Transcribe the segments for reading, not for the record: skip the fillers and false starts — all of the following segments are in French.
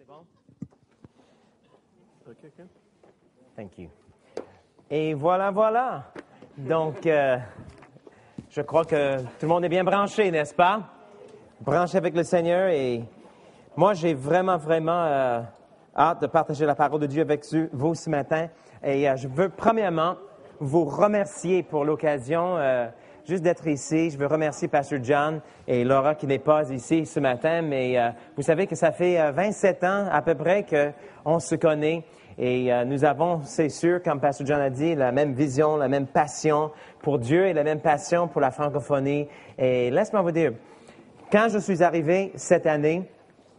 C'est bon? OK. Thank you. Et voilà. Donc, je crois que tout le monde est bien branché, n'est-ce pas? Branché avec le Seigneur. Et moi, j'ai vraiment hâte de partager la parole de Dieu avec vous ce matin. Et je veux premièrement vous remercier pour l'occasion juste d'être ici. Je veux remercier Pasteur John et Laura qui n'est pas ici ce matin. Mais vous savez que ça fait 27 ans à peu près qu'on se connaît. Et nous avons, c'est sûr, comme Pasteur John a dit, la même vision, la même passion pour Dieu et la même passion pour la francophonie. Et laisse-moi vous dire, quand je suis arrivé cette année,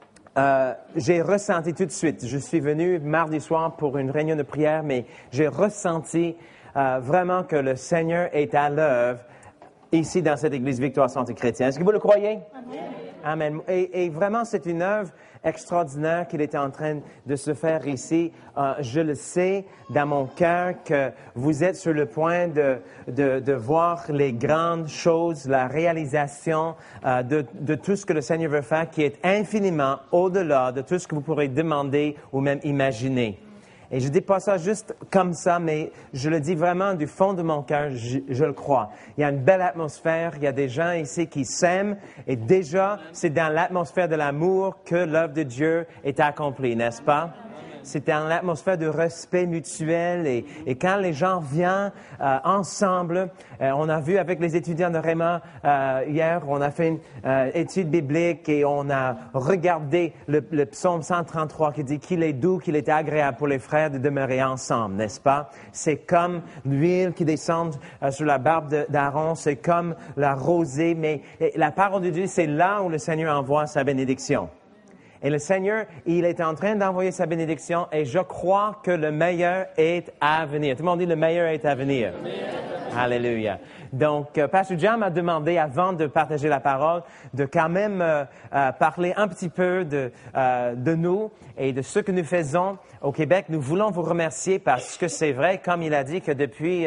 j'ai ressenti tout de suite, je suis venu mardi soir pour une réunion de prière, mais j'ai ressenti vraiment que le Seigneur est à l'œuvre ici dans cette Église Victoire Santé Chrétienne. Est-ce que vous le croyez? Amen. Et vraiment, c'est une œuvre extraordinaire qu'il est en train de se faire ici. Je le sais dans mon cœur que vous êtes sur le point de voir les grandes choses, la réalisation de tout ce que le Seigneur veut faire, qui est infiniment au-delà de tout ce que vous pourrez demander ou même imaginer. Et je dis pas ça juste comme ça, mais je le dis vraiment du fond de mon cœur, je le crois. Il y a une belle atmosphère, il y a des gens ici qui s'aiment, et déjà, c'est dans l'atmosphère de l'amour que l'œuvre de Dieu est accomplie, n'est-ce pas? C'est dans l'atmosphère de respect mutuel et quand les gens viennent ensemble, on a vu avec les étudiants de Réma hier, on a fait une étude biblique et on a regardé le psaume 133 qui dit qu'il est doux, qu'il est agréable pour les frères de demeurer ensemble, n'est-ce pas? C'est comme l'huile qui descend sur la barbe d'Aaron, c'est comme la rosée, mais la parole de Dieu, c'est là où le Seigneur envoie sa bénédiction. Et le Seigneur, il est en train d'envoyer sa bénédiction et je crois que le meilleur est à venir. Tout le monde dit le meilleur est à venir. Alléluia. Donc, Pasteur John m'a demandé, avant de partager la parole, de quand même parler un petit peu de nous et de ce que nous faisons au Québec. Nous voulons vous remercier parce que c'est vrai, comme il a dit, que depuis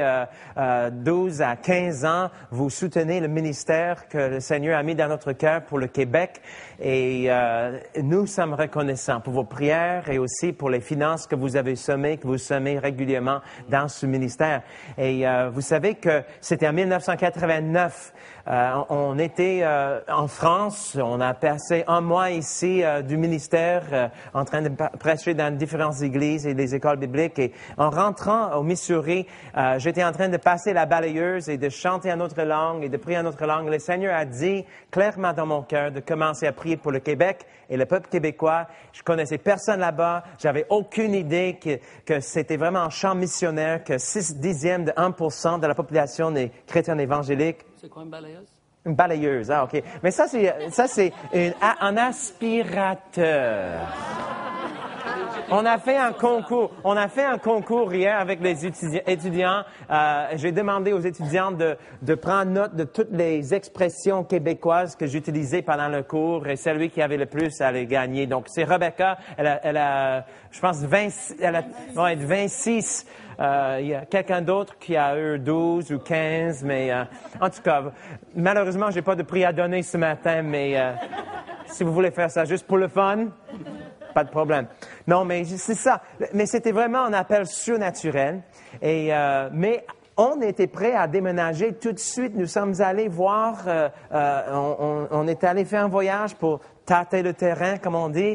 12 à 15 ans, vous soutenez le ministère que le Seigneur a mis dans notre cœur pour le Québec. Et nous sommes reconnaissants pour vos prières et aussi pour les finances que vous avez semées, que vous semez régulièrement dans ce ministère. Et vous savez que c'était en 1989. On était en France, on a passé un mois ici du ministère en train de prêcher dans différentes églises et des écoles bibliques. Et en rentrant au Missouri, j'étais en train de passer la balayeuse et de chanter en notre langue et de prier en notre langue. Le Seigneur a dit clairement dans mon cœur de commencer à prier pour le Québec et le peuple québécois. Je connaissais personne là-bas. J'avais aucune idée que c'était vraiment un champ missionnaire, que 6/10 de 1% de la population des chrétiens évangéliques. C'est quoi une balayeuse? Une balayeuse, OK. Mais ça, c'est un aspirateur. On a fait un concours hier avec les étudiants. J'ai demandé aux étudiants de prendre note de toutes les expressions québécoises que j'utilisais pendant le cours et celui qui avait le plus allait gagner. Donc, c'est Rebecca. Elle a, je pense, 26. Il y a quelqu'un d'autre qui a eu 12 ou 15, mais en tout cas, malheureusement, j'ai pas de prix à donner ce matin, mais si vous voulez faire ça juste pour le fun, pas de problème. Non, mais c'est ça. Mais c'était vraiment un appel surnaturel. Et mais on était prêt à déménager tout de suite. Nous sommes allés voir. On est allé faire un voyage pour tâter le terrain, comme on dit.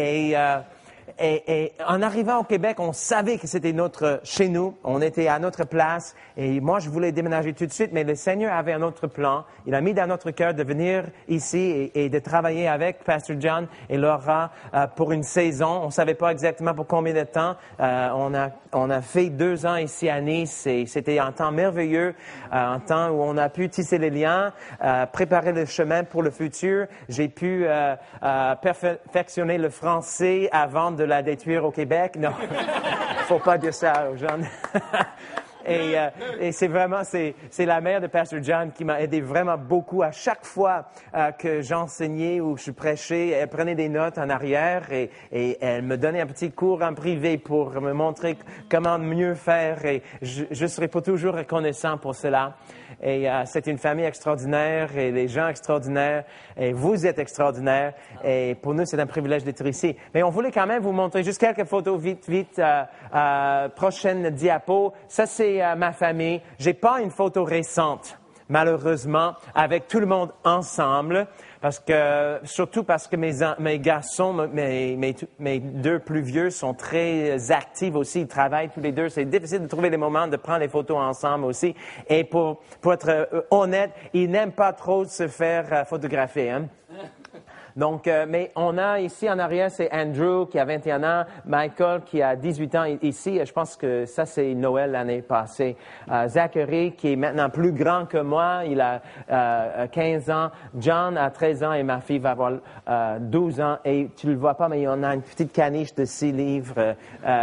Et en arrivant au Québec, on savait que c'était chez nous. On était à notre place. Et moi, je voulais déménager tout de suite, mais le Seigneur avait un autre plan. Il a mis dans notre cœur de venir ici et de travailler avec Pasteur John et Laura pour une saison. On savait pas exactement pour combien de temps. On a fait 2 ans ici à Nice et c'était un temps merveilleux, un temps où on a pu tisser les liens, préparer le chemin pour le futur. J'ai pu perfectionner le français avant de la détruire au Québec. Non, faut pas dire ça aux jeunes. Et c'est vraiment, c'est la mère de Pasteur John qui m'a aidé vraiment beaucoup à chaque fois que j'enseignais ou je prêchais. Elle prenait des notes en arrière et elle me donnait un petit cours en privé pour me montrer comment mieux faire. Et je serai pas toujours reconnaissant pour cela. Et c'est une famille extraordinaire et les gens extraordinaires. Et vous êtes extraordinaires. Et pour nous, c'est un privilège d'être ici. Mais on voulait quand même vous montrer juste quelques photos vite. Prochaine diapo. Ça, c'est ma famille. J'ai pas une photo récente, malheureusement, avec tout le monde ensemble. Surtout parce que mes garçons, mes deux plus vieux sont très actifs aussi. Ils travaillent tous les deux. C'est difficile de trouver les moments de prendre les photos ensemble aussi. Et pour être honnête, ils n'aiment pas trop se faire photographier, hein. Donc, mais on a ici en arrière, c'est Andrew qui a 21 ans, Michael qui a 18 ans ici. Je pense que ça, c'est Noël l'année passée. Zachary qui est maintenant plus grand que moi, il a 15 ans. John a 13 ans et ma fille va avoir 12 ans. Et tu le vois pas, mais on a une petite caniche de 6 livres,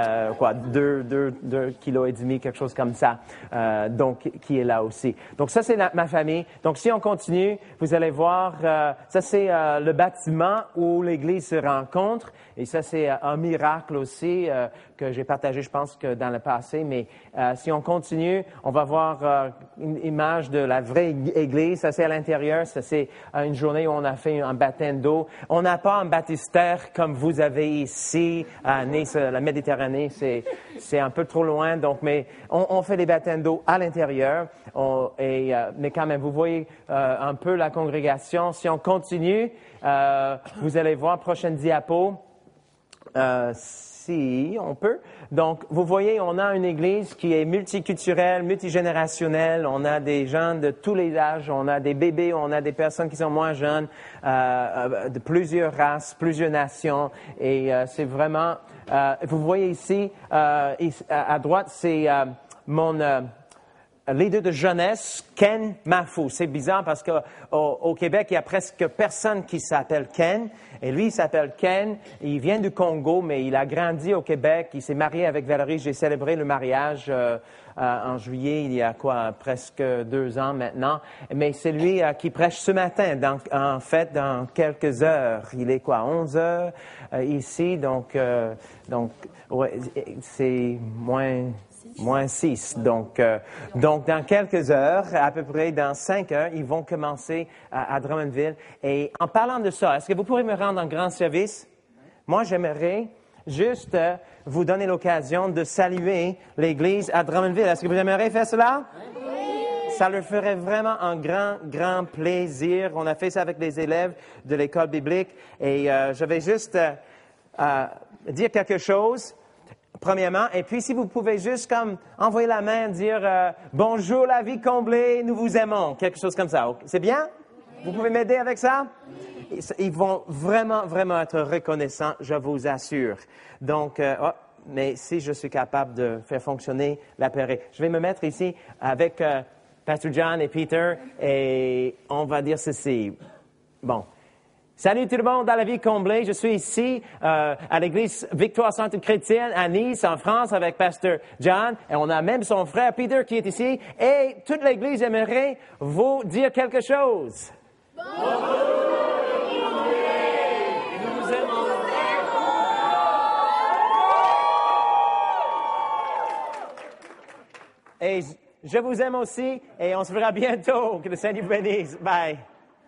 2 kilos et demi, quelque chose comme ça. Donc, qui est là aussi. Donc, ça, c'est ma famille. Donc, si on continue, vous allez voir, ça, c'est le bâtiment où l'Église se rencontre. Et ça, c'est un miracle aussi que j'ai partagé, je pense, que dans le passé. Mais si on continue, on va voir une image de la vraie Église. Ça, c'est à l'intérieur. Ça, c'est une journée où on a fait un baptême d'eau. On n'a pas un baptistère comme vous avez ici à Nice, la Méditerranée. C'est un peu trop loin. Donc, mais on fait des baptêmes d'eau à l'intérieur. Mais quand même, vous voyez un peu la congrégation. Si on continue, vous allez voir, prochaine diapo, si on peut. Donc, vous voyez, on a une église qui est multiculturelle, multigénérationnelle. On a des gens de tous les âges. On a des bébés, on a des personnes qui sont moins jeunes, de plusieurs races, plusieurs nations. Et c'est vraiment... vous voyez ici, à droite, c'est mon... leader de jeunesse, Ken Mafou. C'est bizarre parce qu'au Québec, il y a presque personne qui s'appelle Ken. Et lui, il s'appelle Ken. Il vient du Congo, mais il a grandi au Québec. Il s'est marié avec Valérie. J'ai célébré le mariage en juillet, il y a presque 2 ans maintenant. Mais c'est lui qui prêche ce matin, en fait, dans quelques heures. Il est 11 heures ici, donc ouais, c'est moins 6. Donc, dans quelques heures, à peu près dans 5 heures, ils vont commencer à Drummondville. Et en parlant de ça, est-ce que vous pourrez me rendre un grand service? Moi, j'aimerais juste vous donner l'occasion de saluer l'Église à Drummondville. Est-ce que vous aimeriez faire cela? Oui. Ça leur ferait vraiment un grand plaisir. On a fait ça avec les élèves de l'école biblique. Et je vais juste dire quelque chose. Premièrement, et puis si vous pouvez juste comme envoyer la main, dire bonjour la vie comblée, nous vous aimons, quelque chose comme ça. C'est bien? Vous pouvez m'aider avec ça? Ils vont vraiment être reconnaissants, je vous assure. Donc, mais si je suis capable de faire fonctionner l'appareil, je vais me mettre ici avec Pasteur John et Peter et on va dire ceci. Bon. Salut tout le monde dans la vie comblée. Je suis ici à l'église Victoire Sainte Chrétienne à Nice, en France, avec Pasteur John. Et on a même son frère Peter qui est ici. Et toute l'église aimerait vous dire quelque chose. Bonjour, nous vous aimons. Et je vous aime aussi. Et on se verra bientôt. Que le Seigneur vous bénisse. Bye.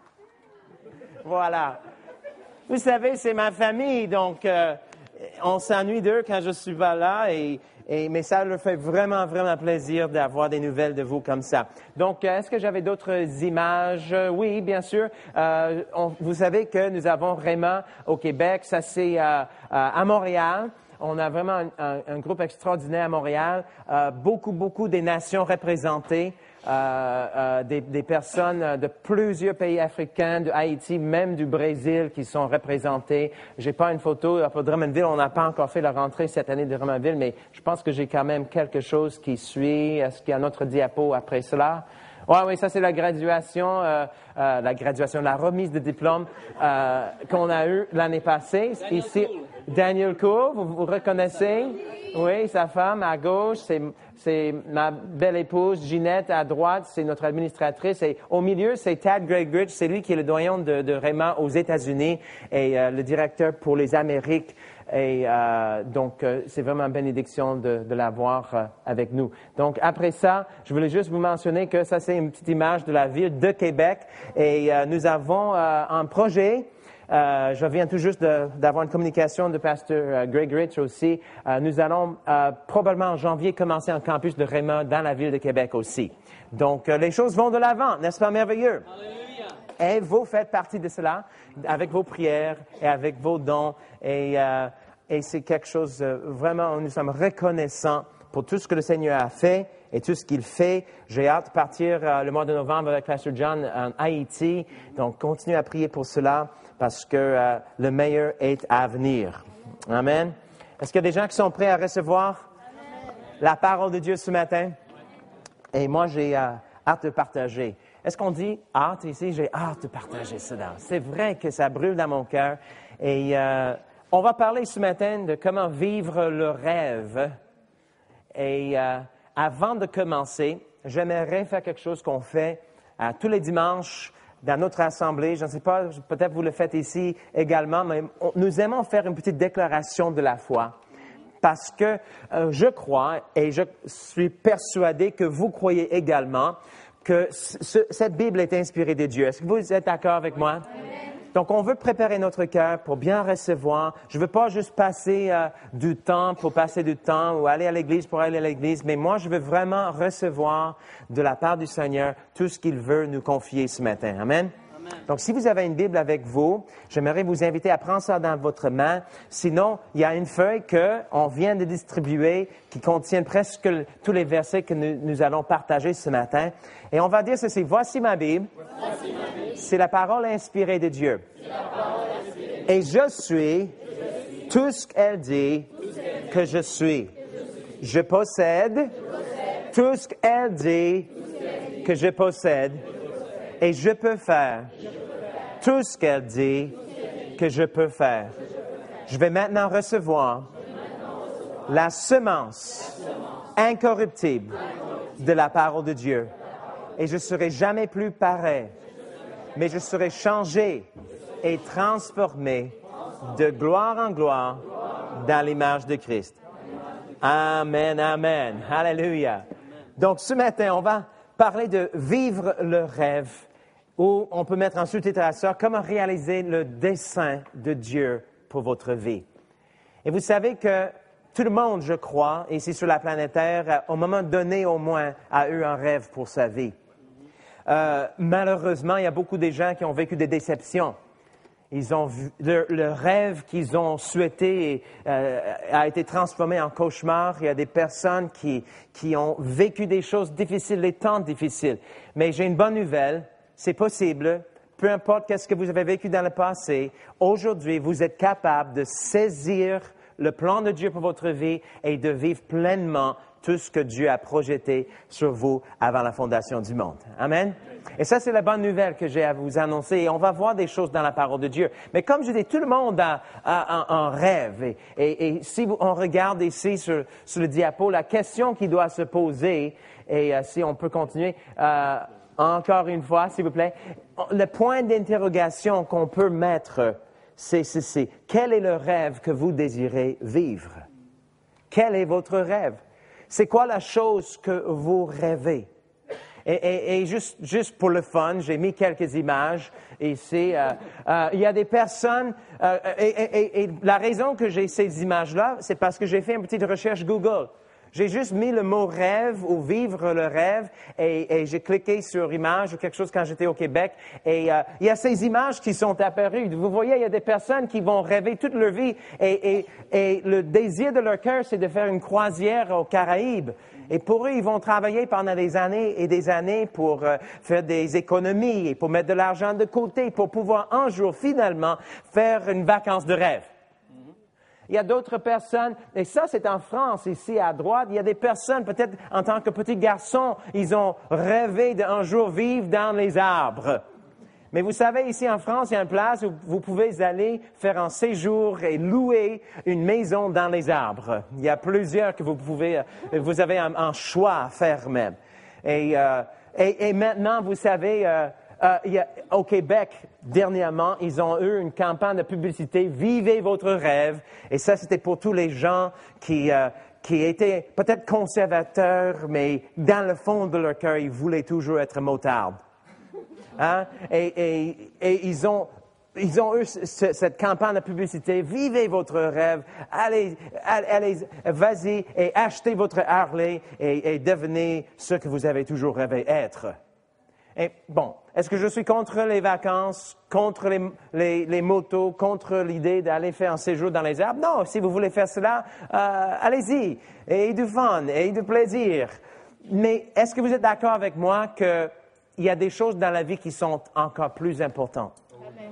Voilà. Vous savez, c'est ma famille, donc on s'ennuie d'eux quand je suis pas là, mais ça leur fait vraiment plaisir d'avoir des nouvelles de vous comme ça. Donc, est-ce que j'avais d'autres images? Oui, bien sûr. Vous savez que nous avons Réma au Québec, ça c'est à Montréal. On a vraiment un groupe extraordinaire à Montréal, beaucoup des nations représentées. Des personnes de plusieurs pays africains, de Haïti, même du Brésil qui sont représentées. J'ai pas une photo pour Drummondville. On n'a pas encore fait la rentrée cette année de Drummondville, mais je pense que j'ai quand même quelque chose qui suit. Est-ce qu'il y a un autre diapo après cela? Oui, ça c'est la graduation, la remise de diplôme qu'on a eue l'année passée. Ici, Daniel Cour, vous reconnaissez? Oui, sa femme à gauche, c'est ma belle épouse Ginette à droite, c'est notre administratrice. Et au milieu, c'est Tad Gregory, c'est lui qui est le doyen de Rhéma aux États-Unis et le directeur pour les Amériques. Et donc, c'est vraiment une bénédiction de l'avoir avec nous. Donc, après ça, je voulais juste vous mentionner que ça, c'est une petite image de la ville de Québec. Et nous avons un projet. Je viens tout juste d'avoir une communication de pasteur Greg Rich aussi. Nous allons probablement en janvier commencer un campus de Rhéma dans la ville de Québec aussi. Donc, les choses vont de l'avant, n'est-ce pas merveilleux? Alléluia. Et vous faites partie de cela avec vos prières et avec vos dons. Et c'est quelque chose vraiment, nous sommes reconnaissants pour tout ce que le Seigneur a fait et tout ce qu'il fait. J'ai hâte de partir le mois de novembre avec Pasteur John en Haïti. Donc, continuez à prier pour cela parce que le meilleur est à venir. Amen. Est-ce qu'il y a des gens qui sont prêts à recevoir la parole de Dieu ce matin? Et moi, j'ai hâte de partager. Est-ce qu'on dit hâte ici? J'ai hâte de partager cela. C'est vrai que ça brûle dans mon cœur. Et on va parler ce matin de comment vivre le rêve. Et avant de commencer, j'aimerais faire quelque chose qu'on fait tous les dimanches dans notre assemblée. Je ne sais pas, peut-être vous le faites ici également, mais nous aimons faire une petite déclaration de la foi. Parce que je crois et je suis persuadé que vous croyez également que cette Bible est inspirée de Dieu. Est-ce que vous êtes d'accord avec moi? Amen. Donc, on veut préparer notre cœur pour bien recevoir. Je ne veux pas juste passer du temps pour passer du temps ou aller à l'église pour aller à l'église, mais moi, je veux vraiment recevoir de la part du Seigneur tout ce qu'il veut nous confier ce matin. Amen. Donc, si vous avez une Bible avec vous, j'aimerais vous inviter à prendre ça dans votre main. Sinon, il y a une feuille qu'on vient de distribuer qui contient presque tous les versets que nous allons partager ce matin. Et on va dire ceci. Voici ma Bible. C'est la parole inspirée de Dieu. Et je suis tout ce qu'elle dit que je suis. Je possède tout ce qu'elle dit que je possède. Et je peux faire tout ce qu'elle dit que je peux faire. Je vais maintenant recevoir la semence incorruptible de la parole de Dieu. Et je ne serai jamais plus pareil, mais je serai changé et transformé de gloire en gloire dans l'image de Christ. Amen, amen. Alléluia. Donc, ce matin, on va parler de vivre le rêve. Ou on peut mettre en sous-titre à ça, comment réaliser le dessein de Dieu pour votre vie. Et vous savez que tout le monde, je crois, ici sur la planète Terre, au moment donné au moins, a eu un rêve pour sa vie. Malheureusement, il y a beaucoup de gens qui ont vécu des déceptions. Ils ont vu, le rêve qu'ils ont souhaité a été transformé en cauchemar. Il y a des personnes qui ont vécu des choses difficiles, des temps difficiles. Mais j'ai une bonne nouvelle. C'est possible, peu importe qu'est-ce que vous avez vécu dans le passé, aujourd'hui, vous êtes capable de saisir le plan de Dieu pour votre vie et de vivre pleinement tout ce que Dieu a projeté sur vous avant la fondation du monde. Amen. Et ça, c'est la bonne nouvelle que j'ai à vous annoncer. Et on va voir des choses dans la parole de Dieu. Mais comme je dis, tout le monde a un rêve. Et si on regarde ici sur le diapo, la question qui doit se poser, et si on peut continuer... Encore une fois, s'il vous plaît, le point d'interrogation qu'on peut mettre, c'est quel est le rêve que vous désirez vivre? Quel est votre rêve? C'est quoi la chose que vous rêvez? Et juste pour le fun, j'ai mis quelques images ici. Il y a des personnes, et la raison que j'ai ces images-là, c'est parce que j'ai fait une petite recherche Google. J'ai juste mis le mot rêve ou vivre le rêve et j'ai cliqué sur image ou quelque chose quand j'étais au Québec et il y a ces images qui sont apparues. Vous voyez, il y a des personnes qui vont rêver toute leur vie et le désir de leur cœur, c'est de faire une croisière aux Caraïbes. Et pour eux, ils vont travailler pendant des années et des années pour faire des économies et pour mettre de l'argent de côté pour pouvoir un jour finalement faire une vacance de rêve. Il y a d'autres personnes, et ça c'est en France, ici à droite, il y a des personnes, peut-être en tant que petits garçons, ils ont rêvé d'un jour vivre dans les arbres. Mais vous savez, ici en France, il y a une place où vous pouvez aller faire un séjour et louer une maison dans les arbres. Il y a plusieurs que vous avez un choix à faire même. Et maintenant, vous savez, au Québec, dernièrement, ils ont eu une campagne de publicité « Vivez votre rêve ». Et ça, c'était pour tous les gens qui étaient peut-être conservateurs, mais dans le fond de leur cœur, ils voulaient toujours être motards. Hein? Et ils ont eu cette campagne de publicité. Vivez votre rêve. Allez, vas-y et achetez votre Harley et devenez ce que vous avez toujours rêvé être. Et bon, est-ce que je suis contre les vacances, contre les motos, contre l'idée d'aller faire un séjour dans les arbres? Non, si vous voulez faire cela, allez-y. Et du fun, et du plaisir. Mais est-ce que vous êtes d'accord avec moi que il y a des choses dans la vie qui sont encore plus importantes.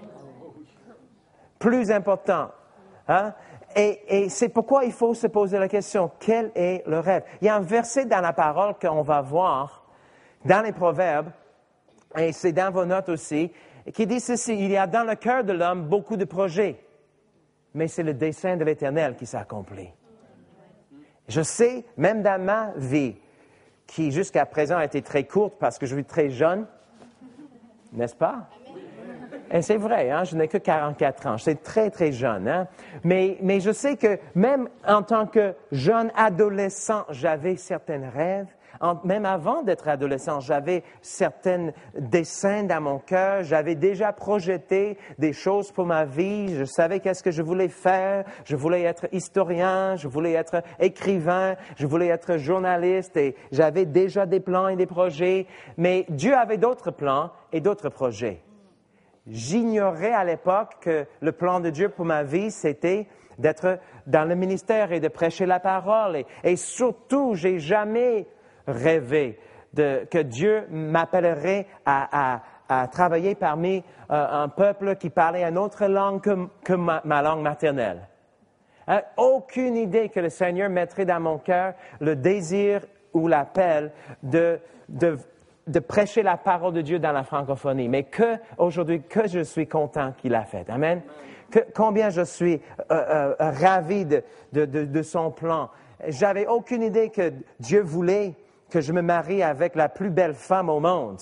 Plus importantes. Hein? Et c'est pourquoi il faut se poser la question, quel est le rêve? Il y a un verset dans la parole qu'on va voir dans les Proverbes, et c'est dans vos notes aussi, qui dit ceci, il y a dans le cœur de l'homme beaucoup de projets, mais c'est le dessein de l'Éternel qui s'accomplit. Je sais, même dans ma vie, qui jusqu'à présent a été très courte parce que je suis très jeune, n'est-ce pas? Et c'est vrai, hein, je n'ai que 44 ans, c'est très, très jeune. Hein? Mais je sais que même en tant que jeune adolescent, j'avais certains rêves. Même avant d'être adolescent, j'avais certains dessins dans mon cœur. J'avais déjà projeté des choses pour ma vie. Je savais qu'est-ce que je voulais faire. Je voulais être historien, je voulais être écrivain, je voulais être journaliste. Et j'avais déjà des plans et des projets. Mais Dieu avait d'autres plans et d'autres projets. J'ignorais à l'époque que le plan de Dieu pour ma vie, c'était d'être dans le ministère et de prêcher la parole. Et surtout, j'ai jamais rêvé que Dieu m'appellerait à travailler parmi un peuple qui parlait une autre langue que ma langue maternelle. Aucune idée que le Seigneur mettrait dans mon cœur le désir ou l'appel de prêcher la parole de Dieu dans la francophonie. Mais aujourd'hui, je suis content qu'il l'a fait. Amen. Combien je suis ravi de son plan. J'avais aucune idée que Dieu voulait que je me marie avec la plus belle femme au monde.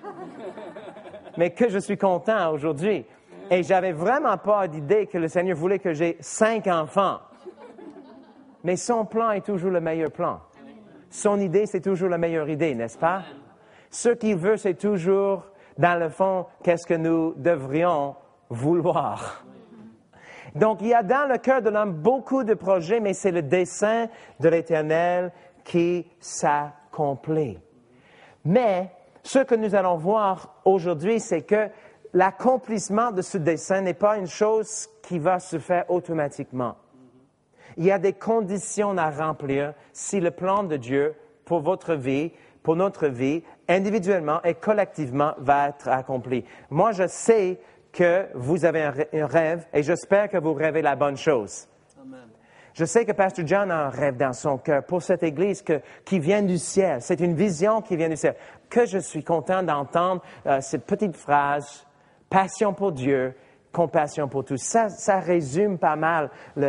Mais que je suis content aujourd'hui. Et j'avais vraiment pas d'idée que le Seigneur voulait que j'ai 5 enfants. Mais son plan est toujours le meilleur plan. Son idée, c'est toujours la meilleure idée, n'est-ce pas? Ce qu'il veut, c'est toujours, dans le fond, qu'est-ce que nous devrions vouloir. Donc, il y a dans le cœur de l'homme beaucoup de projets, mais c'est le dessein de l'Éternel qui s'accomplit. Mais ce que nous allons voir aujourd'hui, c'est que l'accomplissement de ce dessein n'est pas une chose qui va se faire automatiquement. Il y a des conditions à remplir si le plan de Dieu pour votre vie, pour notre vie, individuellement et collectivement, va être accompli. Moi, je sais que vous avez un rêve et j'espère que vous rêvez la bonne chose. Amen. Je sais que Pasteur John a un rêve dans son cœur pour cette Église qui vient du ciel. C'est une vision qui vient du ciel. Que je suis content d'entendre cette petite phrase, passion pour Dieu, compassion pour tous. Ça résume pas mal,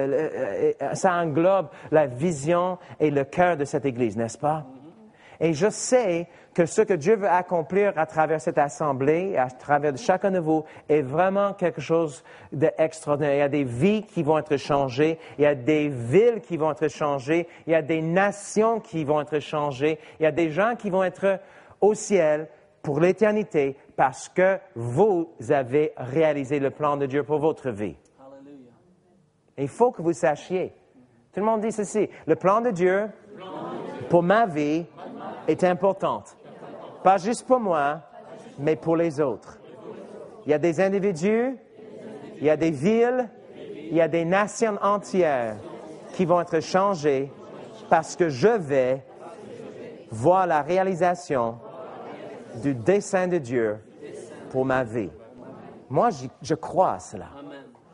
ça englobe la vision et le cœur de cette Église, n'est-ce pas? Et je sais que ce que Dieu veut accomplir à travers cette assemblée, à travers chacun de vous, est vraiment quelque chose d'extraordinaire. Il y a des vies qui vont être changées, il y a des villes qui vont être changées, il y a des nations qui vont être changées, il y a des gens qui vont être au ciel pour l'éternité parce que vous avez réalisé le plan de Dieu pour votre vie. Hallelujah. Il faut que vous sachiez. Tout le monde dit ceci. Le plan de Dieu pour ma vie est important. Pas juste pour moi, mais pour les autres. Il y a des individus, il y a des villes, il y a des nations entières qui vont être changées parce que je vais voir la réalisation du dessein de Dieu pour ma vie. Moi, je crois à cela.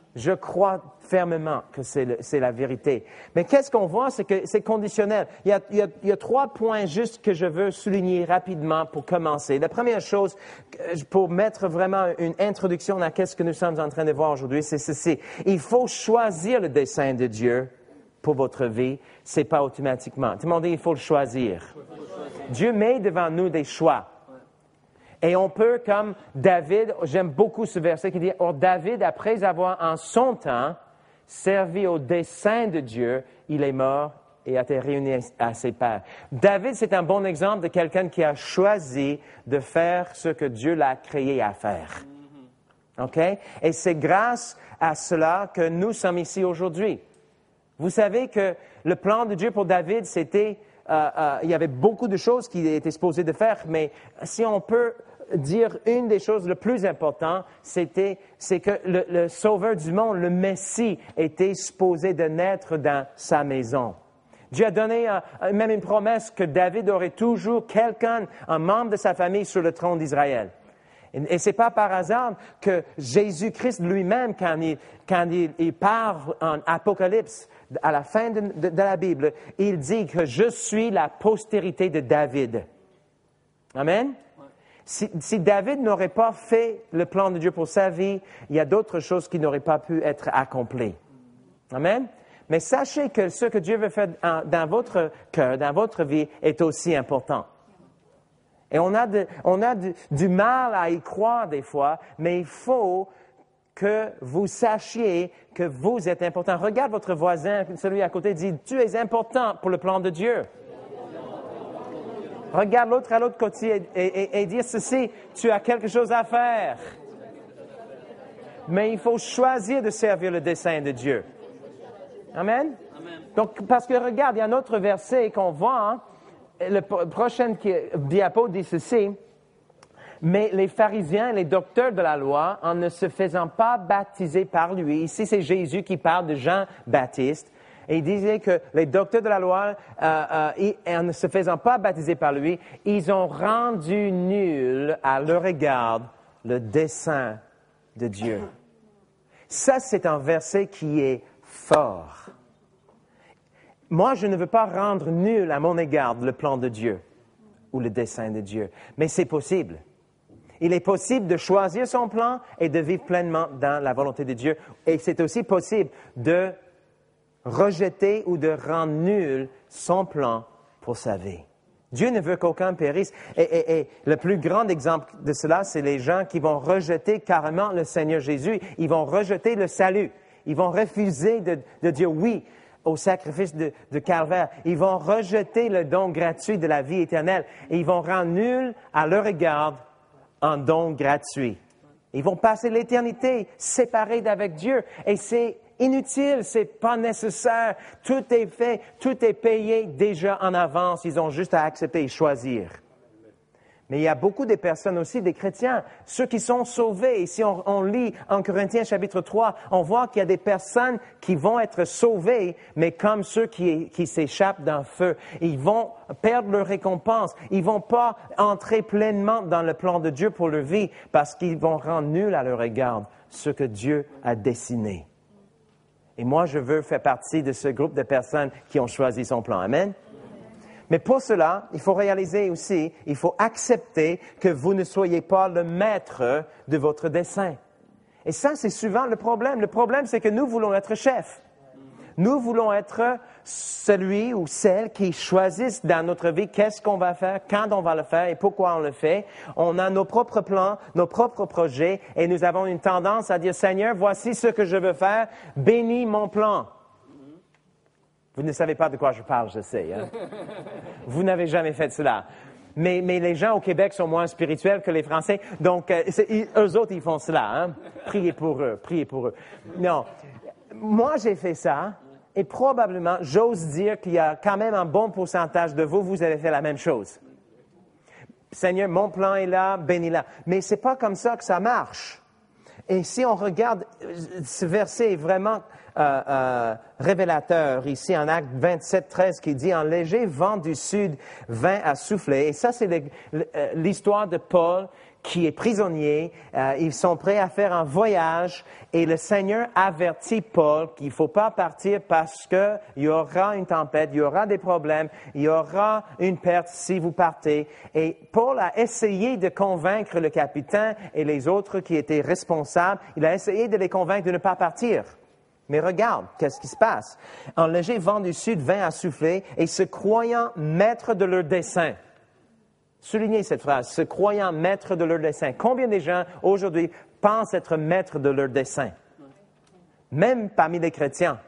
Je crois fermement que c'est la vérité. Mais qu'est-ce qu'on voit? C'est que c'est conditionnel. Il y a 3 points juste que je veux souligner rapidement pour commencer. La première chose, pour mettre vraiment une introduction à ce que nous sommes en train de voir aujourd'hui, c'est ceci. Il faut choisir le dessein de Dieu pour votre vie. C'est pas automatiquement. Tout le monde dit, il faut le choisir. Dieu met devant nous des choix. Et on peut, comme David, j'aime beaucoup ce verset qui dit, « Or David, après avoir en son temps servi au dessein de Dieu, il est mort et a été réuni à ses pères. » David, c'est un bon exemple de quelqu'un qui a choisi de faire ce que Dieu l'a créé à faire. OK? Et c'est grâce à cela que nous sommes ici aujourd'hui. Vous savez que le plan de Dieu pour David, c'était... il y avait beaucoup de choses qu'il était supposé de faire, mais si on peut dire une des choses les plus importantes, c'est que le Sauveur du monde, le Messie, était supposé de naître dans sa maison. Dieu a donné même une promesse que David aurait toujours quelqu'un, un membre de sa famille sur le trône d'Israël. Et c'est pas par hasard que Jésus-Christ lui-même, quand il parle en Apocalypse, à la fin de la Bible, il dit que je suis la postérité de David. Amen? Si David n'aurait pas fait le plan de Dieu pour sa vie, il y a d'autres choses qui n'auraient pas pu être accomplies. Amen? Mais sachez que ce que Dieu veut faire dans votre cœur, dans votre vie, est aussi important. Et on a du mal à y croire des fois, mais il faut que vous sachiez que vous êtes important. Regarde votre voisin, celui à côté, dit, tu es important pour le plan de Dieu. Regarde l'autre à l'autre côté et dire ceci, tu as quelque chose à faire. Mais il faut choisir de servir le dessein de Dieu. Amen? Amen. Donc, parce que regarde, il y a un autre verset qu'on voit, hein? Le prochain diapo dit ceci, mais les pharisiens, les docteurs de la loi, en ne se faisant pas baptiser par lui, ici c'est Jésus qui parle de Jean-Baptiste, et il disait que les docteurs de la loi, en ne se faisant pas baptiser par lui, ils ont rendu nul à leur égard le dessein de Dieu. Ça, c'est un verset qui est fort. Moi, je ne veux pas rendre nul à mon égard le plan de Dieu ou le dessein de Dieu, mais c'est possible. Il est possible de choisir son plan et de vivre pleinement dans la volonté de Dieu. Et c'est aussi possible de rejeter ou de rendre nul son plan pour sa vie. Dieu ne veut qu'aucun périsse. Et le plus grand exemple de cela, c'est les gens qui vont rejeter carrément le Seigneur Jésus. Ils vont rejeter le salut. Ils vont refuser de dire oui au sacrifice de Calvaire. Ils vont rejeter le don gratuit de la vie éternelle. Et ils vont rendre nul à leur égard un don gratuit. Ils vont passer l'éternité séparés d'avec Dieu. Et c'est inutile, c'est pas nécessaire. Tout est fait, tout est payé déjà en avance. Ils ont juste à accepter et choisir. Mais il y a beaucoup de personnes aussi, des chrétiens, ceux qui sont sauvés. Et si on lit en Corinthiens chapitre 3, on voit qu'il y a des personnes qui vont être sauvées, mais comme ceux qui s'échappent d'un feu. Ils vont perdre leur récompense. Ils vont pas entrer pleinement dans le plan de Dieu pour leur vie parce qu'ils vont rendre nul à leur égard ce que Dieu a dessiné. Et moi, je veux faire partie de ce groupe de personnes qui ont choisi son plan. Amen? Mais pour cela, il faut réaliser aussi, il faut accepter que vous ne soyez pas le maître de votre dessein. Et ça, c'est souvent le problème. Le problème, c'est que nous voulons être chefs. Nous voulons être celui ou celle qui choisissent dans notre vie qu'est-ce qu'on va faire, quand on va le faire et pourquoi on le fait. On a nos propres plans, nos propres projets et nous avons une tendance à dire, Seigneur, voici ce que je veux faire, bénis mon plan. Vous ne savez pas de quoi je parle, je sais. Hein? Vous n'avez jamais fait cela. Mais les gens au Québec sont moins spirituels que les Français, donc eux autres, ils font cela. Hein? Priez pour eux, priez pour eux. Non, moi, j'ai fait ça, et probablement, j'ose dire qu'il y a quand même un bon pourcentage de vous avez fait la même chose. Seigneur, mon plan est là, bénis-la. Mais c'est pas comme ça que ça marche. Et si on regarde, ce verset est vraiment révélateur ici en Actes 27, 13 qui dit « Un léger vent du sud vint à souffler ». Et ça, c'est l'histoire de Paul qui est prisonnier. Ils sont prêts à faire un voyage et le Seigneur avertit Paul qu'il ne faut pas partir parce qu'il y aura une tempête, il y aura des problèmes, il y aura une perte si vous partez. Et Paul a essayé de convaincre le capitaine et les autres qui étaient responsables. Il a essayé de les convaincre de ne pas partir. Mais regarde, qu'est-ce qui se passe? Un léger vent du sud vint à souffler et se croyant maître de leur dessein. Soulignez cette phrase, se croyant maître de leur dessein. Combien de gens aujourd'hui pensent être maîtres de leur dessein? Même parmi les chrétiens.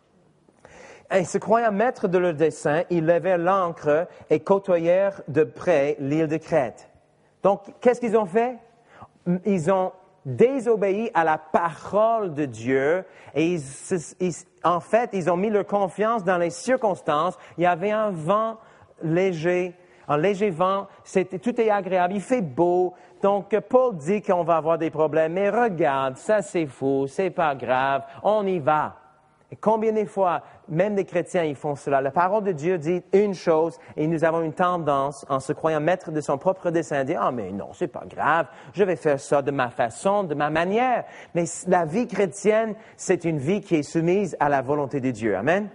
Et se croyant maître de leur dessein, ils levèrent l'ancre et côtoyèrent de près l'île de Crète. Donc, qu'est-ce qu'ils ont fait? Ils ont désobéi à la parole de Dieu et en fait, ils ont mis leur confiance dans les circonstances. Il y avait un vent léger, un léger vent, tout est agréable, il fait beau. Donc, Paul dit qu'on va avoir des problèmes, mais regarde, ça c'est faux, c'est pas grave, on y va. Et combien de fois, même les chrétiens, ils font cela? La parole de Dieu dit une chose et nous avons une tendance, en se croyant maître de son propre dessein, à dire « Ah, mais non, c'est pas grave, je vais faire ça de ma façon, de ma manière. » Mais la vie chrétienne, c'est une vie qui est soumise à la volonté de Dieu. Amen?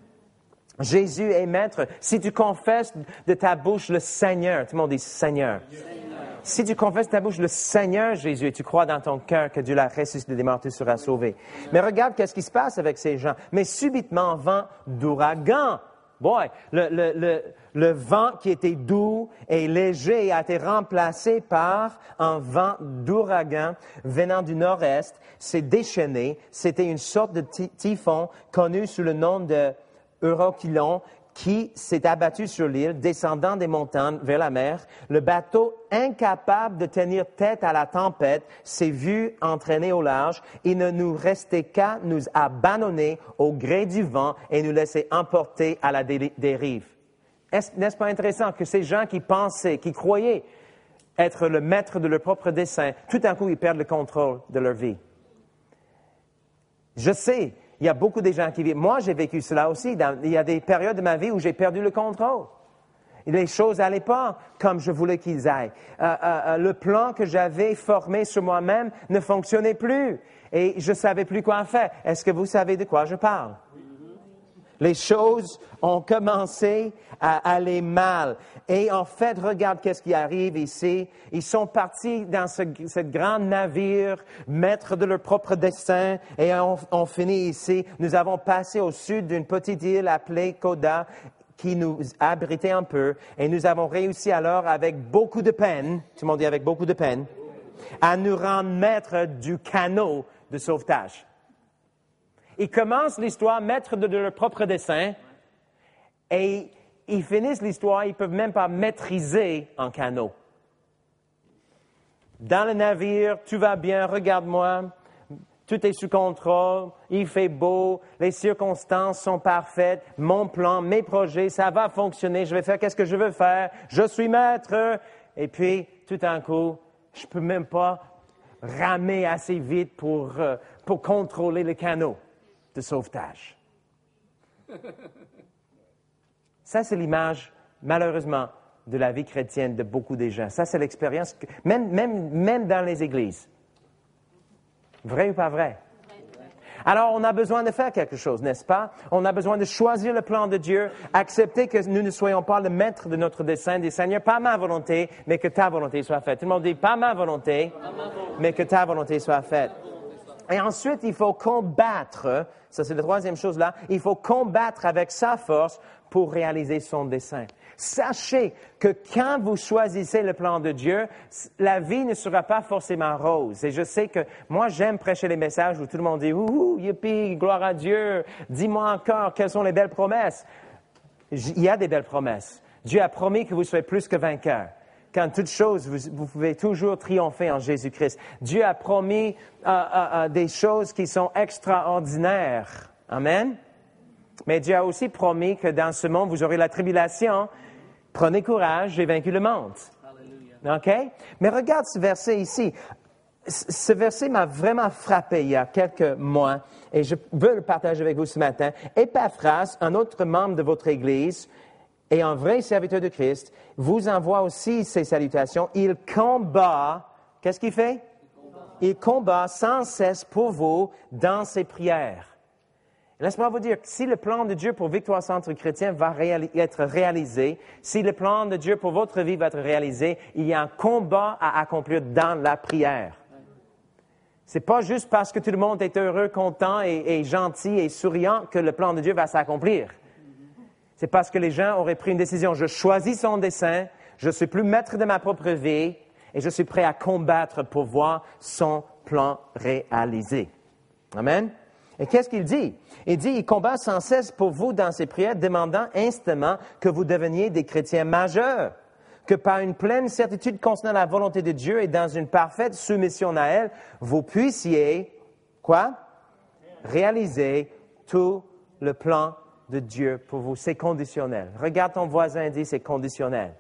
Jésus est maître. Si tu confesses de ta bouche le Seigneur, tout le monde dit Seigneur. Si tu confesses de ta bouche le Seigneur Jésus et tu crois dans ton cœur que Dieu l'a ressuscité des morts, tu seras sauvé. Mais regarde qu'est-ce qui se passe avec ces gens. Mais subitement, vent d'ouragan. Boy, le vent qui était doux et léger a été remplacé par un vent d'ouragan venant du nord-est. C'est déchaîné. C'était une sorte de typhon connu sous le nom de Eurocylon, qui s'est abattu sur l'île, descendant des montagnes vers la mer. Le bateau, incapable de tenir tête à la tempête, s'est vu entraîner au large. Il ne nous restait qu'à nous abandonner au gré du vent et nous laisser emporter à la dérive. N'est-ce pas intéressant que ces gens qui pensaient, qui croyaient être le maître de leur propre dessein, tout d'un coup, ils perdent le contrôle de leur vie? Je sais, il y a beaucoup de gens qui vivent. Moi, j'ai vécu cela aussi. Il y a des périodes de ma vie où j'ai perdu le contrôle. Les choses n'allaient pas comme je voulais qu'ils aillent. Le plan que j'avais formé sur moi-même ne fonctionnait plus. Et je ne savais plus quoi faire. Est-ce que vous savez de quoi je parle? Les choses ont commencé à aller mal. Et en fait, regarde qu'est-ce qui arrive ici. Ils sont partis dans ce grand navire, maîtres de leur propre destin, et on finit ici. Nous avons passé au sud d'une petite île appelée Koda, qui nous abritait un peu, et nous avons réussi alors, avec beaucoup de peine, tout le monde dit avec beaucoup de peine, à nous rendre maîtres du canot de sauvetage. Ils commencent l'histoire maîtres de leur propre dessein et ils finissent l'histoire, ils ne peuvent même pas maîtriser un canot. Dans le navire, tout va bien, regarde-moi, tout est sous contrôle, il fait beau, les circonstances sont parfaites, mon plan, mes projets, ça va fonctionner, je vais faire qu'est-ce que je veux faire, je suis maître. Et puis, tout d'un coup, je ne peux même pas ramer assez vite pour contrôler le canot de sauvetage. Ça, c'est l'image, malheureusement, de la vie chrétienne de beaucoup de gens. Ça, c'est l'expérience, même dans les églises. Vrai ou pas vrai? Alors, on a besoin de faire quelque chose, n'est-ce pas? On a besoin de choisir le plan de Dieu, accepter que nous ne soyons pas le maître de notre dessein, des Seigneur, pas ma volonté, mais que ta volonté soit faite. Tout le monde dit, pas ma volonté, mais que ta volonté soit faite. Et ensuite, il faut combattre, ça c'est la troisième chose là, il faut combattre avec sa force pour réaliser son dessein. Sachez que quand vous choisissez le plan de Dieu, la vie ne sera pas forcément rose. Et je sais que moi, j'aime prêcher les messages où tout le monde dit « Ouh, youpi, gloire à Dieu, dis-moi encore quelles sont les belles promesses. » Il y a des belles promesses. Dieu a promis que vous serez plus que vainqueurs. Qu'en toute chose, vous pouvez toujours triompher en Jésus-Christ. Dieu a promis des choses qui sont extraordinaires. Amen. Mais Dieu a aussi promis que dans ce monde, vous aurez la tribulation. Prenez courage, j'ai vaincu le monde. OK? Mais regarde ce verset ici. Ce verset m'a vraiment frappé il y a quelques mois et je veux le partager avec vous ce matin. Épaphras, un autre membre de votre Église, et un vrai serviteur de Christ, vous envoie aussi ses salutations. Il combat qu'est-ce qu'il fait? Il combat sans cesse pour vous dans ses prières. Laisse-moi vous dire, si le plan de Dieu pour Victoire Centre Chrétien va être réalisé, si le plan de Dieu pour votre vie va être réalisé, il y a un combat à accomplir dans la prière. C'est pas juste parce que tout le monde est heureux, content et gentil et souriant que le plan de Dieu va s'accomplir. C'est parce que les gens auraient pris une décision. Je choisis son dessein, je ne suis plus maître de ma propre vie et je suis prêt à combattre pour voir son plan réalisé. Amen. Et qu'est-ce qu'il dit? Il dit, il combat sans cesse pour vous dans ses prières, demandant instamment que vous deveniez des chrétiens majeurs, que par une pleine certitude concernant la volonté de Dieu et dans une parfaite soumission à elle, vous puissiez, quoi? Réaliser tout le plan de Dieu pour vous. C'est conditionnel. Regarde ton voisin et dis, c'est conditionnel.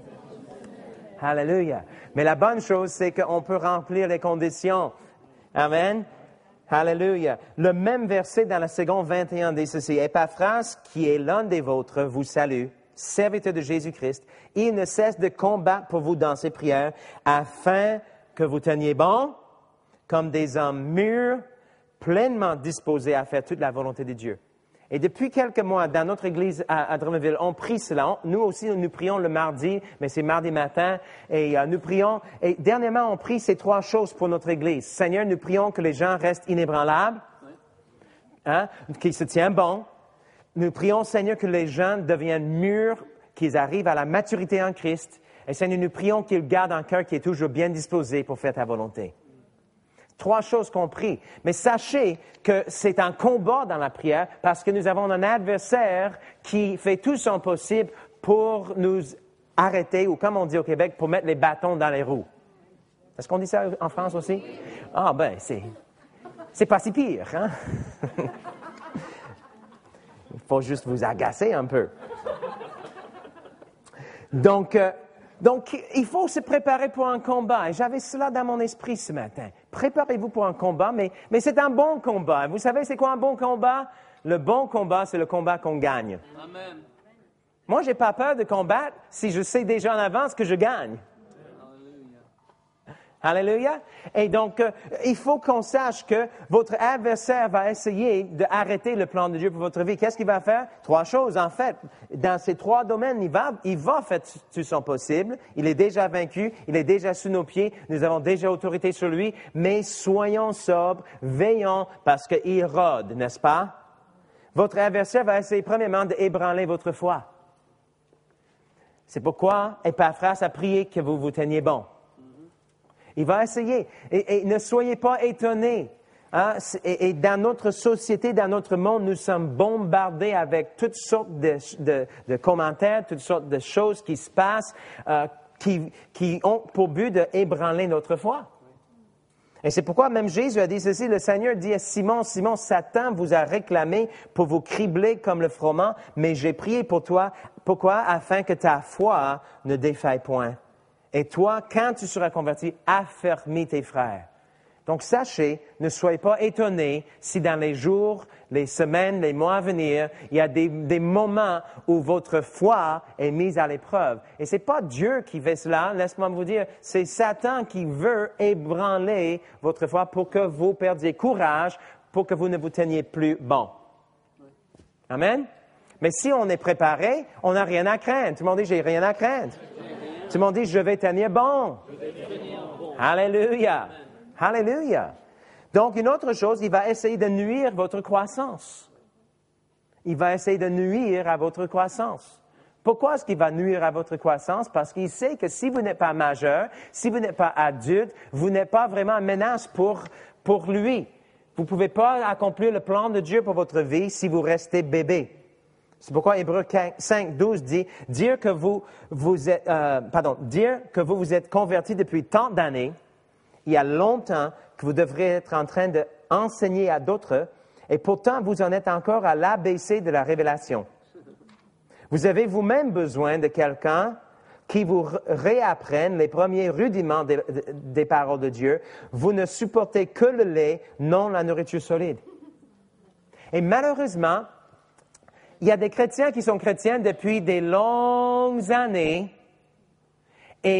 Alléluia. Mais la bonne chose, c'est qu'on peut remplir les conditions. Amen. Alléluia. Le même verset dans la seconde 21 dit ceci. Épaphras, qui est l'un des vôtres, vous salue, serviteur de Jésus-Christ. Il ne cesse de combattre pour vous dans ses prières, afin que vous teniez bon, comme des hommes mûrs, pleinement disposés à faire toute la volonté de Dieu. Et depuis quelques mois, dans notre église à Drummondville, on prie cela. Nous aussi, nous prions le mardi, mais c'est mardi matin. Et nous prions. Et dernièrement, on prie ces trois choses pour notre église. Seigneur, nous prions que les gens restent inébranlables, qu'ils se tiennent bons. Nous prions, Seigneur, que les gens deviennent mûrs, qu'ils arrivent à la maturité en Christ. Et Seigneur, nous prions qu'ils gardent un cœur qui est toujours bien disposé pour faire ta volonté. Trois choses qu'on prie. Mais sachez que c'est un combat dans la prière parce que nous avons un adversaire qui fait tout son possible pour nous arrêter, ou comme on dit au Québec, pour mettre les bâtons dans les roues. Est-ce qu'on dit ça en France aussi? Ah ben, c'est pas si pire, hein? Il faut juste vous agacer un peu. Donc, il faut se préparer pour un combat. Et j'avais cela dans mon esprit ce matin. Préparez-vous pour un combat, mais c'est un bon combat. Vous savez, c'est quoi un bon combat? Le bon combat, c'est le combat qu'on gagne. Amen. Moi, j'ai pas peur de combattre si je sais déjà en avance que je gagne. Alléluia. Et donc, il faut qu'on sache que votre adversaire va essayer d'arrêter le plan de Dieu pour votre vie. Qu'est-ce qu'il va faire? Trois choses, en fait. Dans ces trois domaines, il va faire tout son possible. Il est déjà vaincu. Il est déjà sous nos pieds. Nous avons déjà autorité sur lui. Mais soyons sobres, veillons, parce qu'il rôde, n'est-ce pas? Votre adversaire va essayer premièrement d'ébranler votre foi. C'est pourquoi Épaphras a prié que vous vous teniez bon. Il va essayer. Et ne soyez pas étonnés. Hein? Et dans notre société, dans notre monde, nous sommes bombardés avec toutes sortes de commentaires, toutes sortes de choses qui se passent, qui ont pour but d'ébranler notre foi. Et c'est pourquoi même Jésus a dit ceci, le Seigneur dit à Simon, Simon, Satan vous a réclamé pour vous cribler comme le froment, mais j'ai prié pour toi. Pourquoi? Afin que ta foi ne défaille point. Et toi, quand tu seras converti, affermis tes frères. Donc, sachez, ne soyez pas étonnés si dans les jours, les semaines, les mois à venir, il y a des moments où votre foi est mise à l'épreuve. Et c'est pas Dieu qui fait cela, laisse-moi vous dire, c'est Satan qui veut ébranler votre foi pour que vous perdiez courage, pour que vous ne vous teniez plus bon. Amen? Mais si on est préparé, on n'a rien à craindre. Tout le monde dit, j'ai rien à craindre. Tout le monde dit, je vais tenir bon. Alléluia. Alléluia. Donc, une autre chose, il va essayer de nuire votre croissance. Il va essayer de nuire à votre croissance. Pourquoi est-ce qu'il va nuire à votre croissance? Parce qu'il sait que si vous n'êtes pas majeur, si vous n'êtes pas adulte, vous n'êtes pas vraiment une menace pour lui. Vous ne pouvez pas accomplir le plan de Dieu pour votre vie si vous restez bébé. C'est pourquoi Hébreux 5:12 dit dire que vous vous êtes convertis depuis tant d'années, il y a longtemps que vous devrez être en train d'enseigner à d'autres, et pourtant vous en êtes encore à l'ABC de la révélation. Vous avez vous-même besoin de quelqu'un qui vous réapprenne les premiers rudiments des paroles de Dieu. Vous ne supportez que le lait, non la nourriture solide. Et malheureusement, il y a des chrétiens qui sont chrétiens depuis des longues années et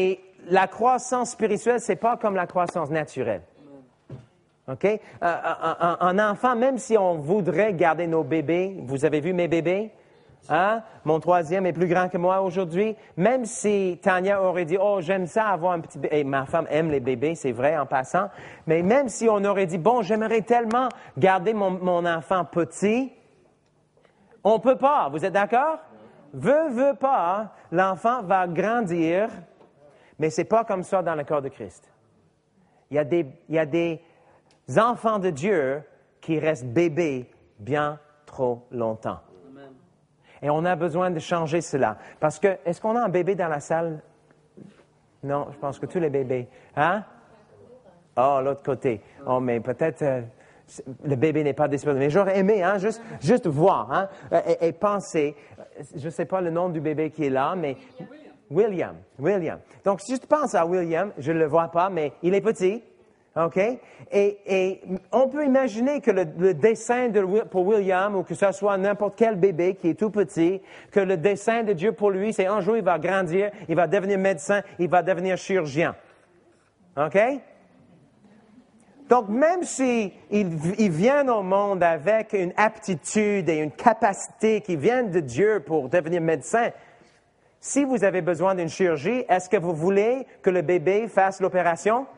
la croissance spirituelle, c'est pas comme la croissance naturelle. OK? Un enfant, même si on voudrait garder nos bébés, vous avez vu mes bébés? Hein? Mon troisième est plus grand que moi aujourd'hui. Même si Tania aurait dit, oh, j'aime ça avoir un petit bébé. Et ma femme aime les bébés, c'est vrai, en passant. Mais même si on aurait dit, bon, j'aimerais tellement garder mon enfant petit, on peut pas. Vous êtes d'accord? Veut pas, l'enfant va grandir, mais c'est pas comme ça dans le corps de Christ. Il y a des enfants de Dieu qui restent bébés bien trop longtemps. Amen. Et on a besoin de changer cela. Parce que, est-ce qu'on a un bébé dans la salle? Non, je pense que tous les bébés. Hein? Oh, l'autre côté. Oh, mais peut-être le bébé n'est pas disponible. Mais j'aurais aimé, hein, juste voir, hein, et penser. Je ne sais pas le nom du bébé qui est là, mais William. Donc, si je pense à William, je ne le vois pas, mais il est petit. OK? Et on peut imaginer que le dessein pour William, ou que ce soit n'importe quel bébé qui est tout petit, que le dessein de Dieu pour lui, c'est un jour, il va grandir, il va devenir médecin, il va devenir chirurgien. OK? Donc, même s'il vient au monde avec une aptitude et une capacité qui viennent de Dieu pour devenir médecin, si vous avez besoin d'une chirurgie, est-ce que vous voulez que le bébé fasse l'opération?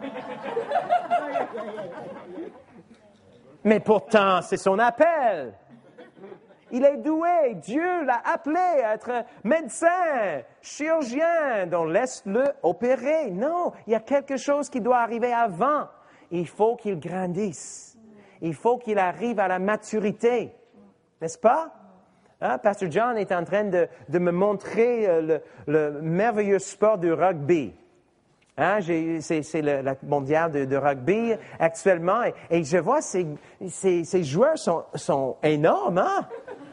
Mais pourtant, c'est son appel. Il est doué. Dieu l'a appelé à être médecin, chirurgien. Donc, laisse-le opérer. Non, il y a quelque chose qui doit arriver avant. Il faut qu'il grandisse. Il faut qu'il arrive à la maturité. N'est-ce pas? Hein? Pasteur John est en train de me montrer le merveilleux sport du rugby. Hein, c'est le mondial de rugby actuellement et je vois ces joueurs sont énormes, hein?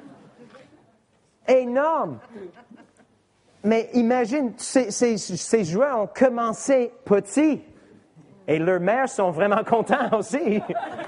Énormes. Mais imagine, ces joueurs ont commencé petits et leurs mères sont vraiment contents aussi.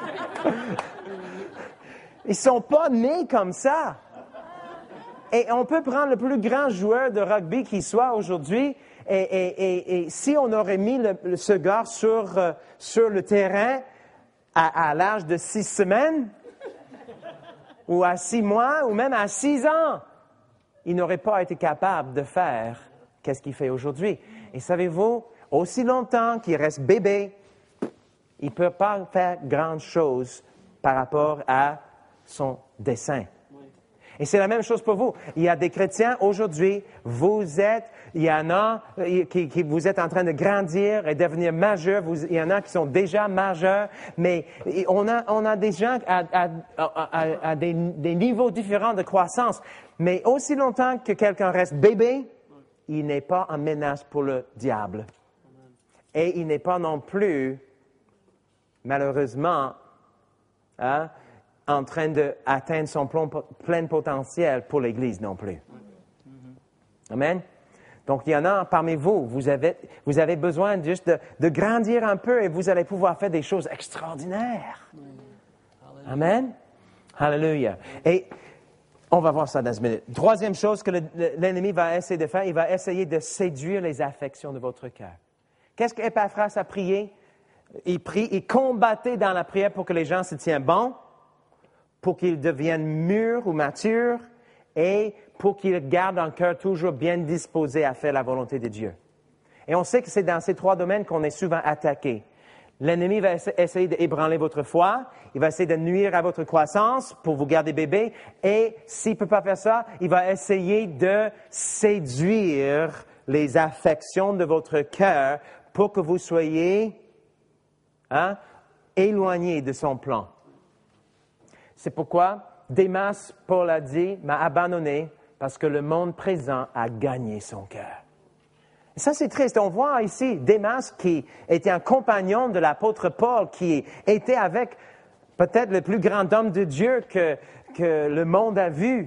Ils sont pas nés comme ça. Et on peut prendre le plus grand joueur de rugby qui soit aujourd'hui. Et si on aurait mis ce gars sur le terrain à l'âge de 6 semaines, ou à 6 mois, ou même à 6 ans, il n'aurait pas été capable de faire qu'est-ce qu'il fait aujourd'hui. Et savez-vous, aussi longtemps qu'il reste bébé, il ne peut pas faire grand-chose par rapport à son dessein. Et c'est la même chose pour vous. Il y a des chrétiens aujourd'hui, il y en a qui vous êtes en train de grandir et devenir majeurs, il y en a qui sont déjà majeurs, mais on a des gens à des niveaux différents de croissance. Mais aussi longtemps que quelqu'un reste bébé, il n'est pas en menace pour le diable. Et il n'est pas non plus, malheureusement, en train d'atteindre son plein potentiel pour l'Église non plus. Amen. Donc, il y en a parmi vous, vous avez besoin juste de grandir un peu et vous allez pouvoir faire des choses extraordinaires. Amen. Hallelujah. Et on va voir ça dans une minute. Troisième chose que l'ennemi va essayer de faire, il va essayer de séduire les affections de votre cœur. Qu'est-ce qu'Épaphras a prié? Il prie, il combattait dans la prière pour que les gens se tiennent bons, pour qu'ils deviennent mûrs ou matures et pour qu'ils gardent un cœur toujours bien disposé à faire la volonté de Dieu. Et on sait que c'est dans ces 3 domaines qu'on est souvent attaqué. L'ennemi va essayer d'ébranler votre foi, il va essayer de nuire à votre croissance pour vous garder bébé, et s'il ne peut pas faire ça, il va essayer de séduire les affections de votre cœur pour que vous soyez éloignés de son plan. C'est pourquoi Démas, Paul a dit, m'a abandonné parce que le monde présent a gagné son cœur. Et ça, c'est triste. On voit ici Démas qui était un compagnon de l'apôtre Paul, qui était avec peut-être le plus grand homme de Dieu que le monde a vu.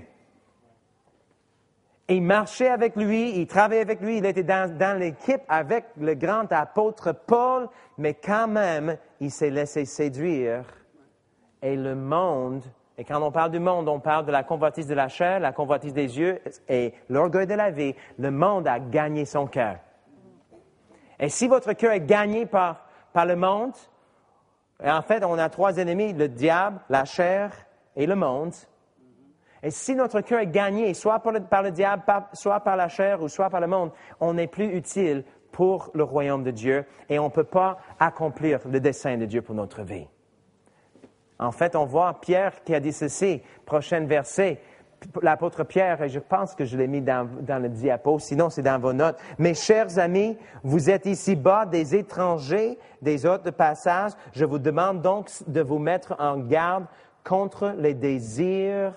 Il marchait avec lui, il travaillait avec lui, il était dans l'équipe avec le grand apôtre Paul, mais quand même, il s'est laissé séduire. Et le monde, et quand on parle du monde, on parle de la convoitise de la chair, la convoitise des yeux et l'orgueil de la vie. Le monde a gagné son cœur. Et si votre cœur est gagné par le monde, et en fait, on a 3 ennemis, le diable, la chair et le monde. Et si notre cœur est gagné, soit par le diable, soit par la chair ou soit par le monde, on n'est plus utile pour le royaume de Dieu et on ne peut pas accomplir le dessein de Dieu pour notre vie. En fait, on voit Pierre qui a dit ceci, prochain verset, l'apôtre Pierre, et je pense que je l'ai mis dans le diapo, sinon c'est dans vos notes. « Mes chers amis, vous êtes ici-bas des étrangers, des hôtes de passage. Je vous demande donc de vous mettre en garde contre les désirs,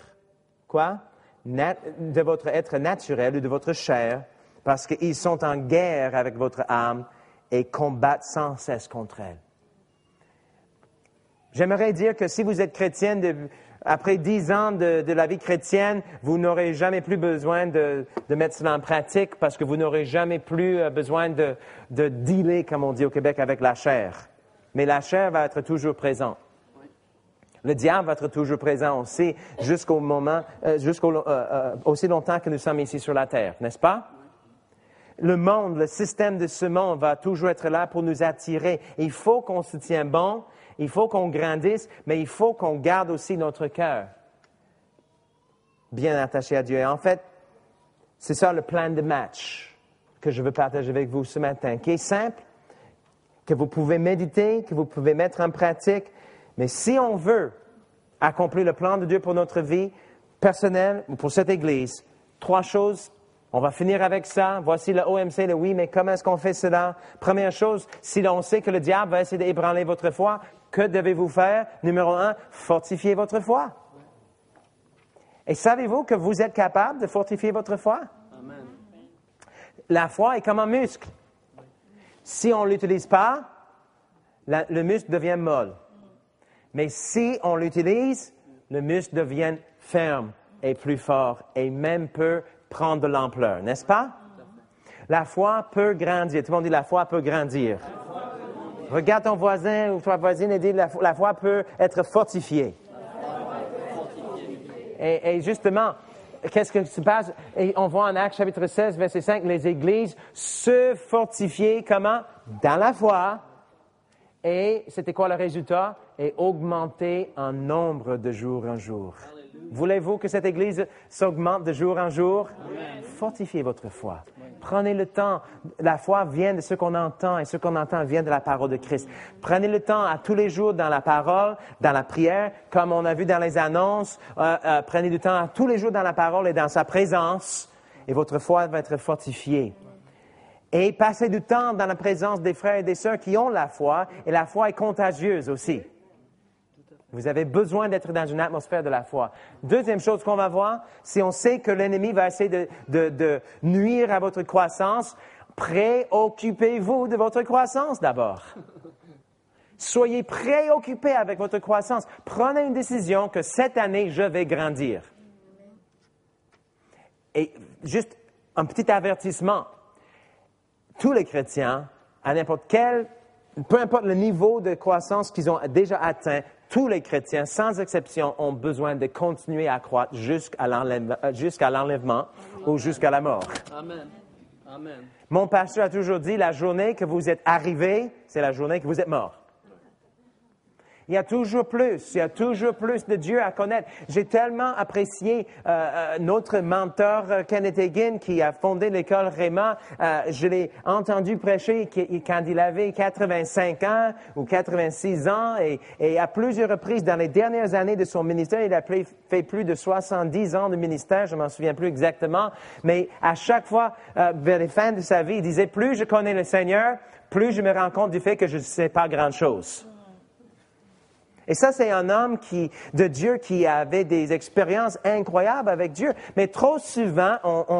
de votre être naturel ou de votre chair, parce qu'ils sont en guerre avec votre âme et combattent sans cesse contre elle. » J'aimerais dire que si vous êtes chrétienne, après 10 ans de la vie chrétienne, vous n'aurez jamais plus besoin de mettre cela en pratique parce que vous n'aurez jamais plus besoin de dealer, comme on dit au Québec, avec la chair. Mais la chair va être toujours présente. Le diable va être toujours présent aussi aussi longtemps que nous sommes ici sur la terre, n'est-ce pas? Le monde, le système de ce monde va toujours être là pour nous attirer. Il faut qu'on se tienne bon, il faut qu'on grandisse, mais il faut qu'on garde aussi notre cœur bien attaché à Dieu. Et en fait, c'est ça le plan de match que je veux partager avec vous ce matin, qui est simple, que vous pouvez méditer, que vous pouvez mettre en pratique. Mais si on veut accomplir le plan de Dieu pour notre vie personnelle ou pour cette Église, 3 choses. On va finir avec ça. Voici le OMC, le oui, mais comment est-ce qu'on fait cela? Première chose, si l'on sait que le diable va essayer d'ébranler votre foi, que devez-vous faire? Numéro 1, fortifier votre foi. Et savez-vous que vous êtes capable de fortifier votre foi? Amen. La foi est comme un muscle. Si on ne l'utilise pas, le muscle devient molle. Mais si on l'utilise, le muscle devient ferme et plus fort et même peut prendre de l'ampleur, n'est-ce pas? La foi peut grandir. Tout le monde dit la foi peut grandir. Regarde ton voisin ou ta voisine et dis la foi peut être fortifiée. Et justement, qu'est-ce que se passe? Et on voit en Actes chapitre 16, verset 5, les églises se fortifiaient comment? Dans la foi. Et c'était quoi le résultat? Et augmenter en nombre de jour en jour. Voulez-vous que cette Église s'augmente de jour en jour? Amen. Fortifiez votre foi. Prenez le temps. La foi vient de ce qu'on entend et ce qu'on entend vient de la parole de Christ. Prenez le temps à tous les jours dans la parole, dans la prière, comme on a vu dans les annonces. Prenez du temps à tous les jours dans la parole et dans sa présence et votre foi va être fortifiée. Et passez du temps dans la présence des frères et des sœurs qui ont la foi et la foi est contagieuse aussi. Vous avez besoin d'être dans une atmosphère de la foi. Deuxième chose qu'on va voir, si on sait que l'ennemi va essayer de nuire à votre croissance, préoccupez-vous de votre croissance d'abord. Soyez préoccupés avec votre croissance. Prenez une décision que cette année, je vais grandir. Et juste un petit avertissement. Tous les chrétiens, à n'importe quel, peu importe le niveau de croissance qu'ils ont déjà atteint, tous les chrétiens, sans exception, ont besoin de continuer à croître jusqu'à l'enlèvement ou jusqu'à la mort. Amen. Amen. Mon pasteur a toujours dit, la journée que vous êtes arrivé, c'est la journée que vous êtes mort. Il y a toujours plus de Dieu à connaître. J'ai tellement apprécié notre mentor Kenneth Hagin qui a fondé l'école Réma. Je l'ai entendu prêcher quand il avait 85 ans ou 86 ans et à plusieurs reprises dans les dernières années de son ministère, il a fait plus de 70 ans de ministère, je m'en souviens plus exactement, mais à chaque fois, vers les fins de sa vie, il disait, plus je connais le Seigneur, plus je me rends compte du fait que je ne sais pas grand-chose. Et ça, c'est un homme de Dieu qui avait des expériences incroyables avec Dieu. Mais trop souvent,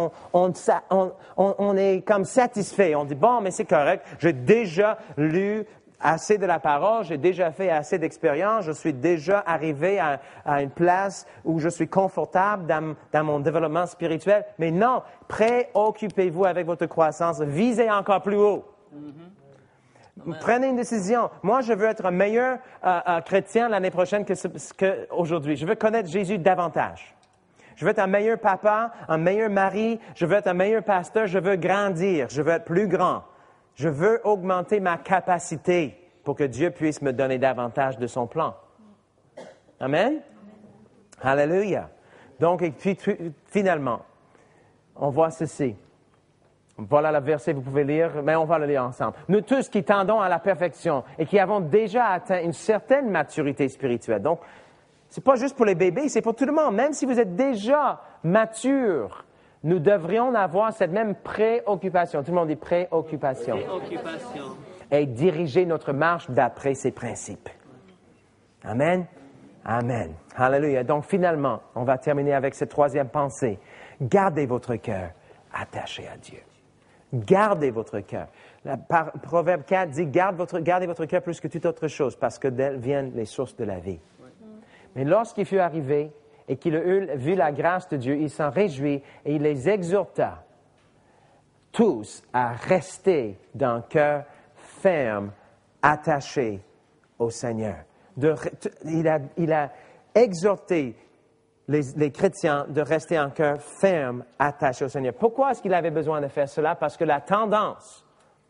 on est comme satisfait. On dit, bon, mais c'est correct, j'ai déjà lu assez de la parole, j'ai déjà fait assez d'expériences, je suis déjà arrivé à une place où je suis confortable dans mon développement spirituel. Mais non, préoccupez-vous avec votre croissance, visez encore plus haut. Mm-hmm. Prenez une décision. Moi, je veux être un meilleur chrétien l'année prochaine qu'aujourd'hui. Je veux connaître Jésus davantage. Je veux être un meilleur papa, un meilleur mari. Je veux être un meilleur pasteur. Je veux grandir. Je veux être plus grand. Je veux augmenter ma capacité pour que Dieu puisse me donner davantage de son plan. Amen? Alléluia. Donc, et puis, finalement, on voit ceci. Voilà le verset, vous pouvez lire, mais on va le lire ensemble. Nous tous qui tendons à la perfection et qui avons déjà atteint une certaine maturité spirituelle. Donc, c'est pas juste pour les bébés, c'est pour tout le monde. Même si vous êtes déjà mature, nous devrions avoir cette même préoccupation. Tout le monde dit préoccupation. Préoccupation. Et diriger notre marche d'après ces principes. Amen. Amen. Alléluia. Donc, finalement, on va terminer avec cette troisième pensée. Gardez votre cœur attaché à Dieu. Gardez votre cœur. Proverbe 4 dit, gardez votre cœur plus que toute autre chose, parce que d'elle viennent les sources de la vie. Mais lorsqu'il fut arrivé et qu'il eut vu la grâce de Dieu, il s'en réjouit et il les exhorta tous à rester d'un cœur ferme, attaché au Seigneur. Il a exhorté les chrétiens de rester un cœur ferme, attaché au Seigneur. Pourquoi est-ce qu'il avait besoin de faire cela? Parce que la tendance,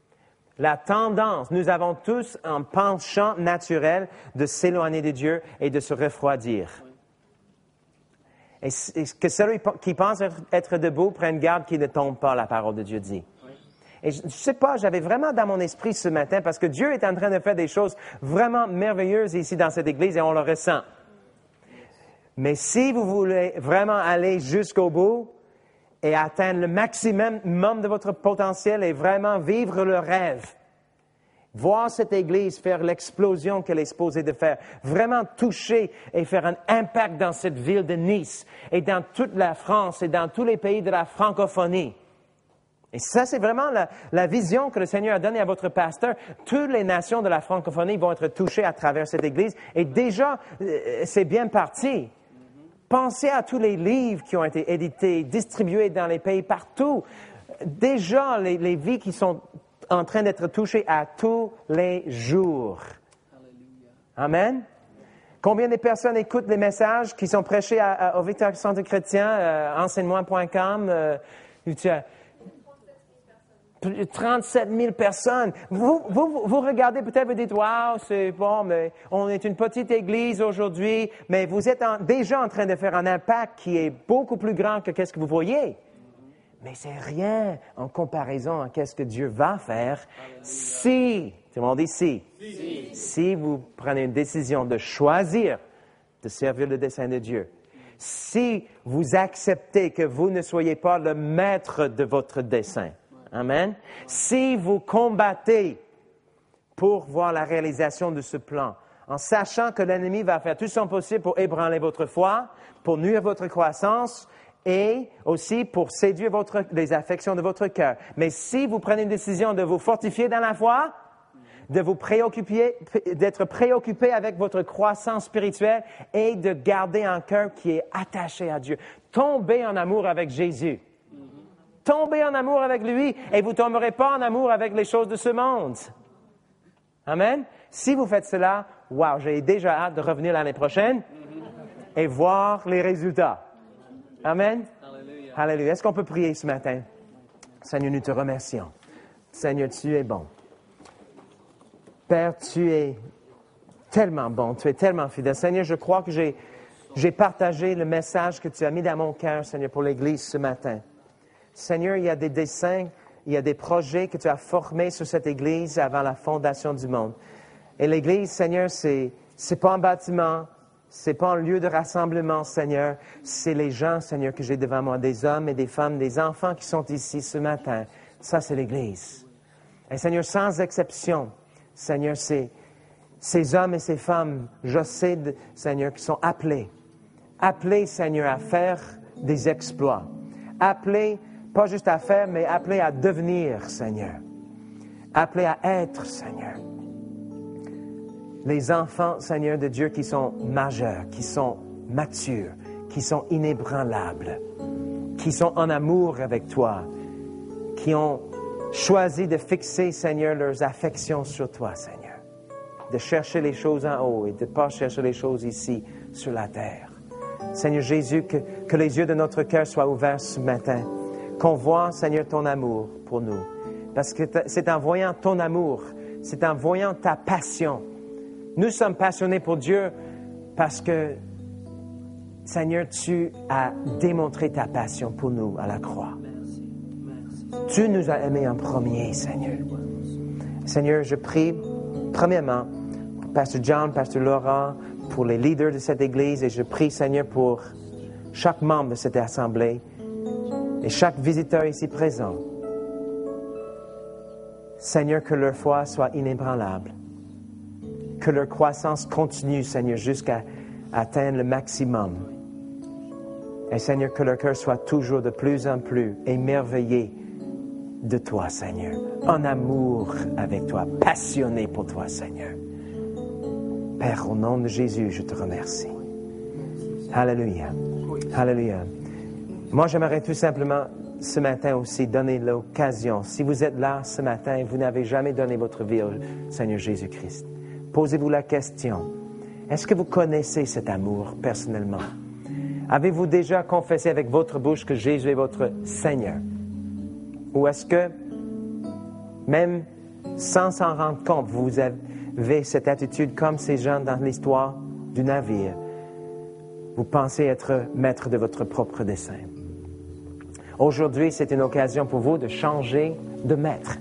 nous avons tous un penchant naturel de s'éloigner de Dieu et de se refroidir. Et que celui qui pense être debout prenne garde qu'il ne tombe pas, la parole de Dieu dit. Et je ne sais pas, j'avais vraiment dans mon esprit ce matin, parce que Dieu est en train de faire des choses vraiment merveilleuses ici dans cette église et on le ressent. Mais si vous voulez vraiment aller jusqu'au bout et atteindre le maximum de votre potentiel et vraiment vivre le rêve, voir cette Église faire l'explosion qu'elle est supposée de faire, vraiment toucher et faire un impact dans cette ville de Nice et dans toute la France et dans tous les pays de la francophonie. Et ça, c'est vraiment la vision que le Seigneur a donnée à votre pasteur. Toutes les nations de la francophonie vont être touchées à travers cette Église. Et déjà, c'est bien parti. Pensez à tous les livres qui ont été édités, distribués dans les pays partout. Déjà, les vies qui sont en train d'être touchées à tous les jours. Amen. Combien de personnes écoutent les messages qui sont prêchés au Victoire Centre Chrétien, enseigne-moi.com? 37 000 personnes. Vous regardez peut-être, vous dites, wow, c'est bon, mais on est une petite église aujourd'hui, mais vous êtes déjà en train de faire un impact qui est beaucoup plus grand que qu'est-ce que vous voyez. Mais c'est rien en comparaison à qu'est-ce que Dieu va faire si, tout le monde dit si vous prenez une décision de choisir de servir le dessein de Dieu. Si vous acceptez que vous ne soyez pas le maître de votre dessein. Amen. Si vous combattez pour voir la réalisation de ce plan, en sachant que l'ennemi va faire tout son possible pour ébranler votre foi, pour nuire votre croissance et aussi pour séduire les affections de votre cœur. Mais si vous prenez une décision de vous fortifier dans la foi, de vous préoccuper, d'être préoccupé avec votre croissance spirituelle et de garder un cœur qui est attaché à Dieu, tombez en amour avec Jésus. Tombez en amour avec lui et vous ne tomberez pas en amour avec les choses de ce monde. Amen. Si vous faites cela, wow, j'ai déjà hâte de revenir l'année prochaine et voir les résultats. Amen. Alléluia. Alléluia. Est-ce qu'on peut prier ce matin? Seigneur, nous te remercions. Seigneur, tu es bon. Père, tu es tellement bon, tu es tellement fidèle. Seigneur, je crois que j'ai partagé le message que tu as mis dans mon cœur, Seigneur, pour l'Église ce matin. Seigneur, il y a des desseins, il y a des projets que tu as formés sur cette Église avant la fondation du monde. Et l'Église, Seigneur, c'est pas un bâtiment, c'est pas un lieu de rassemblement, Seigneur. C'est les gens, Seigneur, que j'ai devant moi, des hommes et des femmes, des enfants qui sont ici ce matin. Ça, c'est l'Église. Et Seigneur, sans exception, Seigneur, ces hommes et ces femmes, je sais, Seigneur, qui sont appelés, Seigneur, à faire des exploits. Appelés, pas juste à faire, mais appelés à devenir, Seigneur. Appelés à être, Seigneur. Les enfants, Seigneur, de Dieu qui sont majeurs, qui sont matures, qui sont inébranlables, qui sont en amour avec toi, qui ont choisi de fixer, Seigneur, leurs affections sur toi, Seigneur. De chercher les choses en haut et de ne pas chercher les choses ici, sur la terre. Seigneur Jésus, que les yeux de notre cœur soient ouverts ce matin. Qu'on voit, Seigneur, ton amour pour nous. parce que c'est en voyant ton amour, c'est en voyant ta passion. Nous sommes passionnés pour Dieu parce que, Seigneur, tu as démontré ta passion pour nous à la croix. Tu nous as aimés en premier, Seigneur. Seigneur, je prie, premièrement, pour Pasteur John, Pasteur Laurent, pour les leaders de cette Église, et je prie, Seigneur, pour chaque membre de cette assemblée et chaque visiteur ici présent. Seigneur, que leur foi soit inébranlable, que leur croissance continue, Seigneur, jusqu'à atteindre le maximum. Et Seigneur, que leur cœur soit toujours de plus en plus émerveillé de toi, Seigneur, en amour avec toi, passionné pour toi, Seigneur. Père, au nom de Jésus, je te remercie. Alléluia. Alléluia. Moi, j'aimerais tout simplement ce matin aussi donner l'occasion. Si vous êtes là ce matin et vous n'avez jamais donné votre vie au Seigneur Jésus-Christ, posez-vous la question. Est-ce que vous connaissez cet amour personnellement? Avez-vous déjà confessé avec votre bouche que Jésus est votre Seigneur? Ou est-ce que, même sans s'en rendre compte, vous avez cette attitude comme ces gens dans l'histoire du navire? Vous pensez être maître de votre propre dessein. Aujourd'hui, c'est une occasion pour vous de changer de maître.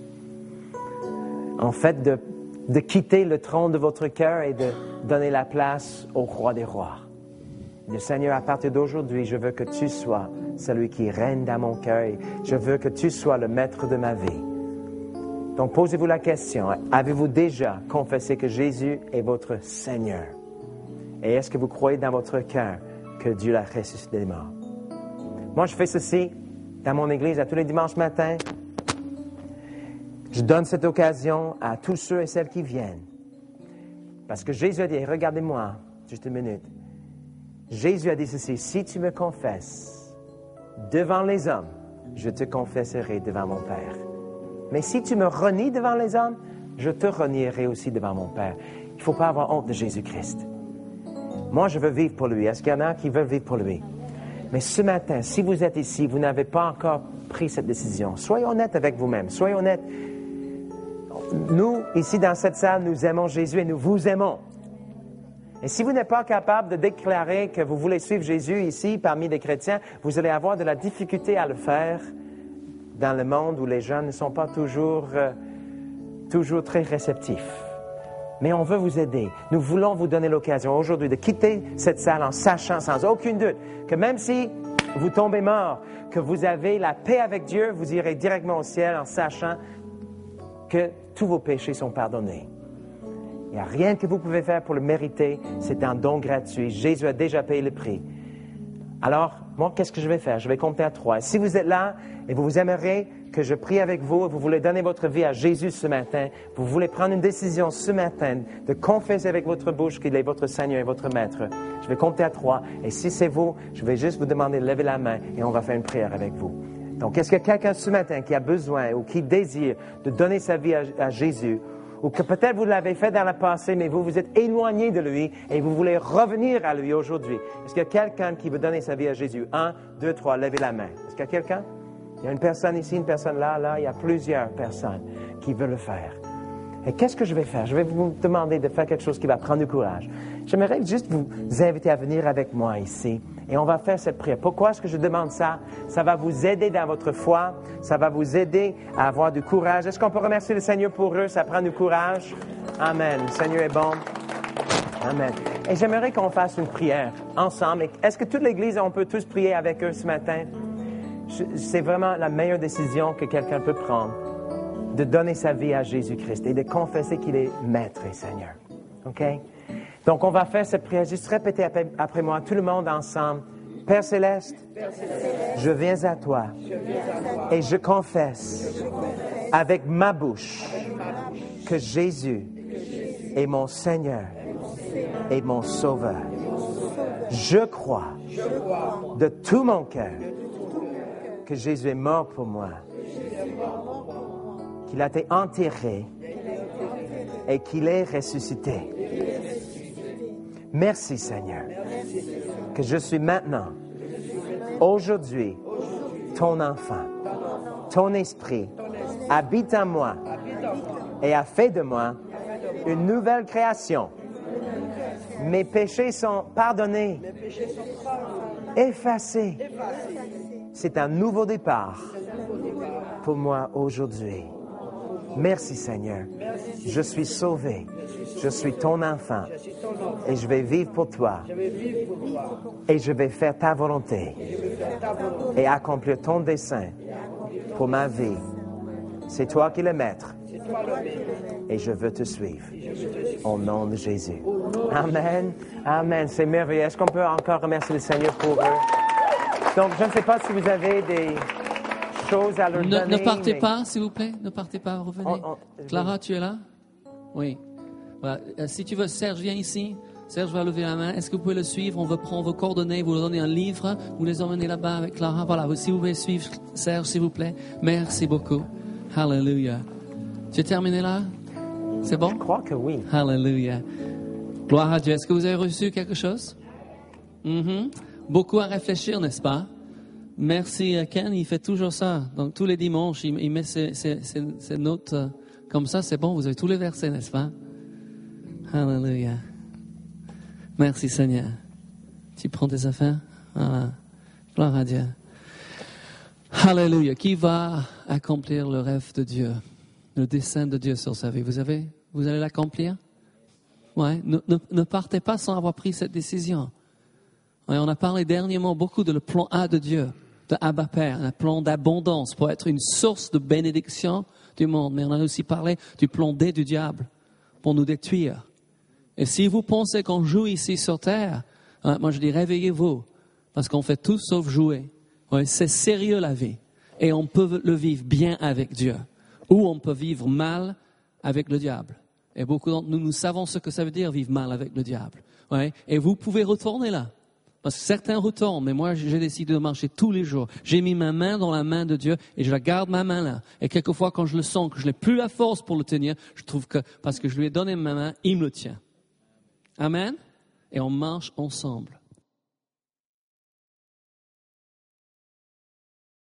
En fait, de quitter le trône de votre cœur et de donner la place au roi des rois. Le Seigneur, à partir d'aujourd'hui, je veux que tu sois celui qui règne dans mon cœur et je veux que tu sois le maître de ma vie. Donc, posez-vous la question, avez-vous déjà confessé que Jésus est votre Seigneur? Et est-ce que vous croyez dans votre cœur que Dieu l'a ressuscité des morts? Moi, je fais ceci dans mon église à tous les dimanches matins. Je donne cette occasion à tous ceux et celles qui viennent. Parce que Jésus a dit, regardez-moi, juste une minute. Jésus a dit ceci, si tu me confesses devant les hommes, je te confesserai devant mon Père. Mais si tu me renies devant les hommes, je te renierai aussi devant mon Père. Il ne faut pas avoir honte de Jésus-Christ. Moi, je veux vivre pour lui. Est-ce qu'il y en a qui veulent vivre pour lui? Mais ce matin, si vous êtes ici, vous n'avez pas encore pris cette décision, soyez honnête avec vous-même. Soyez honnête. Nous, ici dans cette salle, nous aimons Jésus et nous vous aimons. Et si vous n'êtes pas capable de déclarer que vous voulez suivre Jésus ici parmi les chrétiens, vous allez avoir de la difficulté à le faire dans le monde où les gens ne sont pas toujours très réceptifs. Mais on veut vous aider. Nous voulons vous donner l'occasion aujourd'hui de quitter cette salle en sachant sans aucun doute que même si vous tombez mort, que vous avez la paix avec Dieu, vous irez directement au ciel en sachant que tous vos péchés sont pardonnés. Il n'y a rien que vous pouvez faire pour le mériter. C'est un don gratuit. Jésus a déjà payé le prix. Alors, moi, qu'est-ce que je vais faire? Je vais compter à 3. Si vous êtes là et vous aimeriez que je prie avec vous, vous voulez donner votre vie à Jésus ce matin, vous voulez prendre une décision ce matin de confesser avec votre bouche qu'il est votre Seigneur et votre Maître, je vais compter à 3. Et si c'est vous, je vais juste vous demander de lever la main et on va faire une prière avec vous. Donc, est-ce qu'il y a quelqu'un ce matin qui a besoin ou qui désire de donner sa vie à Jésus? Ou que peut-être vous l'avez fait dans le passé, mais vous vous êtes éloigné de lui et vous voulez revenir à lui aujourd'hui. Est-ce qu'il y a quelqu'un qui veut donner sa vie à Jésus? 1, 2, 3, levez la main. Est-ce qu'il y a quelqu'un? Il y a une personne ici, une personne là, il y a plusieurs personnes qui veulent le faire. Et qu'est-ce que je vais faire? Je vais vous demander de faire quelque chose qui va prendre du courage. J'aimerais juste vous inviter à venir avec moi ici et on va faire cette prière. Pourquoi est-ce que je demande ça? Ça va vous aider dans votre foi, ça va vous aider à avoir du courage. Est-ce qu'on peut remercier le Seigneur pour eux? Ça prend du courage. Amen. Le Seigneur est bon. Amen. Et j'aimerais qu'on fasse une prière ensemble. Est-ce que toute l'Église, on peut tous prier avec eux ce matin? C'est vraiment la meilleure décision que quelqu'un peut prendre, de donner sa vie à Jésus-Christ et de confesser qu'il est Maître et Seigneur. OK? Donc, on va faire cette prière. Juste répétez après moi, tout le monde ensemble. Père Céleste, je viens à toi et je confesse avec ma bouche que Jésus est mon Seigneur et mon Sauveur. Je crois de tout mon cœur que Jésus est mort pour moi, qu'il a été enterré et qu'il est ressuscité. Merci Seigneur, que je suis maintenant, aujourd'hui, ton enfant. Ton esprit habite en moi et a fait de moi une nouvelle création. Mes péchés sont pardonnés, effacés. C'est un nouveau départ pour moi aujourd'hui. Merci Seigneur. Je suis sauvé. Je suis ton enfant. Et je vais vivre pour toi. Et je vais faire ta volonté. Et accomplir ton dessein pour ma vie. C'est toi qui es le maître. Et je veux te suivre. Au nom de Jésus. Amen. Amen. C'est merveilleux. Est-ce qu'on peut encore remercier le Seigneur pour eux? Donc, je ne sais pas si vous avez des choses à leur donner. Ne partez pas, s'il vous plaît. Ne partez pas, revenez. Clara, tu es là? Oui. Voilà. Si tu veux, Serge, viens ici. Serge va lever la main. Est-ce que vous pouvez le suivre? On va prendre vos coordonnées, vous leur donnez un livre, vous les emmenez là-bas avec Clara. Voilà, si vous pouvez suivre Serge, s'il vous plaît. Merci beaucoup. Hallelujah. Tu as terminé là? C'est bon? Je crois que oui. Hallelujah. Gloire à Dieu. Est-ce que vous avez reçu quelque chose? Beaucoup à réfléchir, n'est-ce pas? Merci Ken, il fait toujours ça. Donc tous les dimanches, il met ses notes comme ça. C'est bon, vous avez tous les versets, n'est-ce pas? Hallelujah. Merci Seigneur. Tu prends tes affaires? Voilà. Gloire à Dieu. Hallelujah. Qui va accomplir le rêve de Dieu? Le dessein de Dieu sur sa vie. Vous allez l'accomplir? Ouais. Ne partez pas sans avoir pris cette décision. Ouais, on a parlé dernièrement beaucoup de le plan A de Dieu, de Abba Père, un plan d'abondance pour être une source de bénédiction du monde. Mais on a aussi parlé du plan D du diable pour nous détruire. Et si vous pensez qu'on joue ici sur terre, moi je dis réveillez-vous, parce qu'on fait tout sauf jouer. Ouais, c'est sérieux la vie. Et on peut le vivre bien avec Dieu. Ou on peut vivre mal avec le diable. Et beaucoup d'entre nous, nous savons ce que ça veut dire vivre mal avec le diable. Ouais. Et vous pouvez retourner là. Parce que certains retournent, mais moi j'ai décidé de marcher tous les jours. J'ai mis ma main dans la main de Dieu et je la garde ma main là. Et quelquefois quand je le sens, que je n'ai plus la force pour le tenir, je trouve que parce que je lui ai donné ma main, il me le tient. Amen. Et on marche ensemble.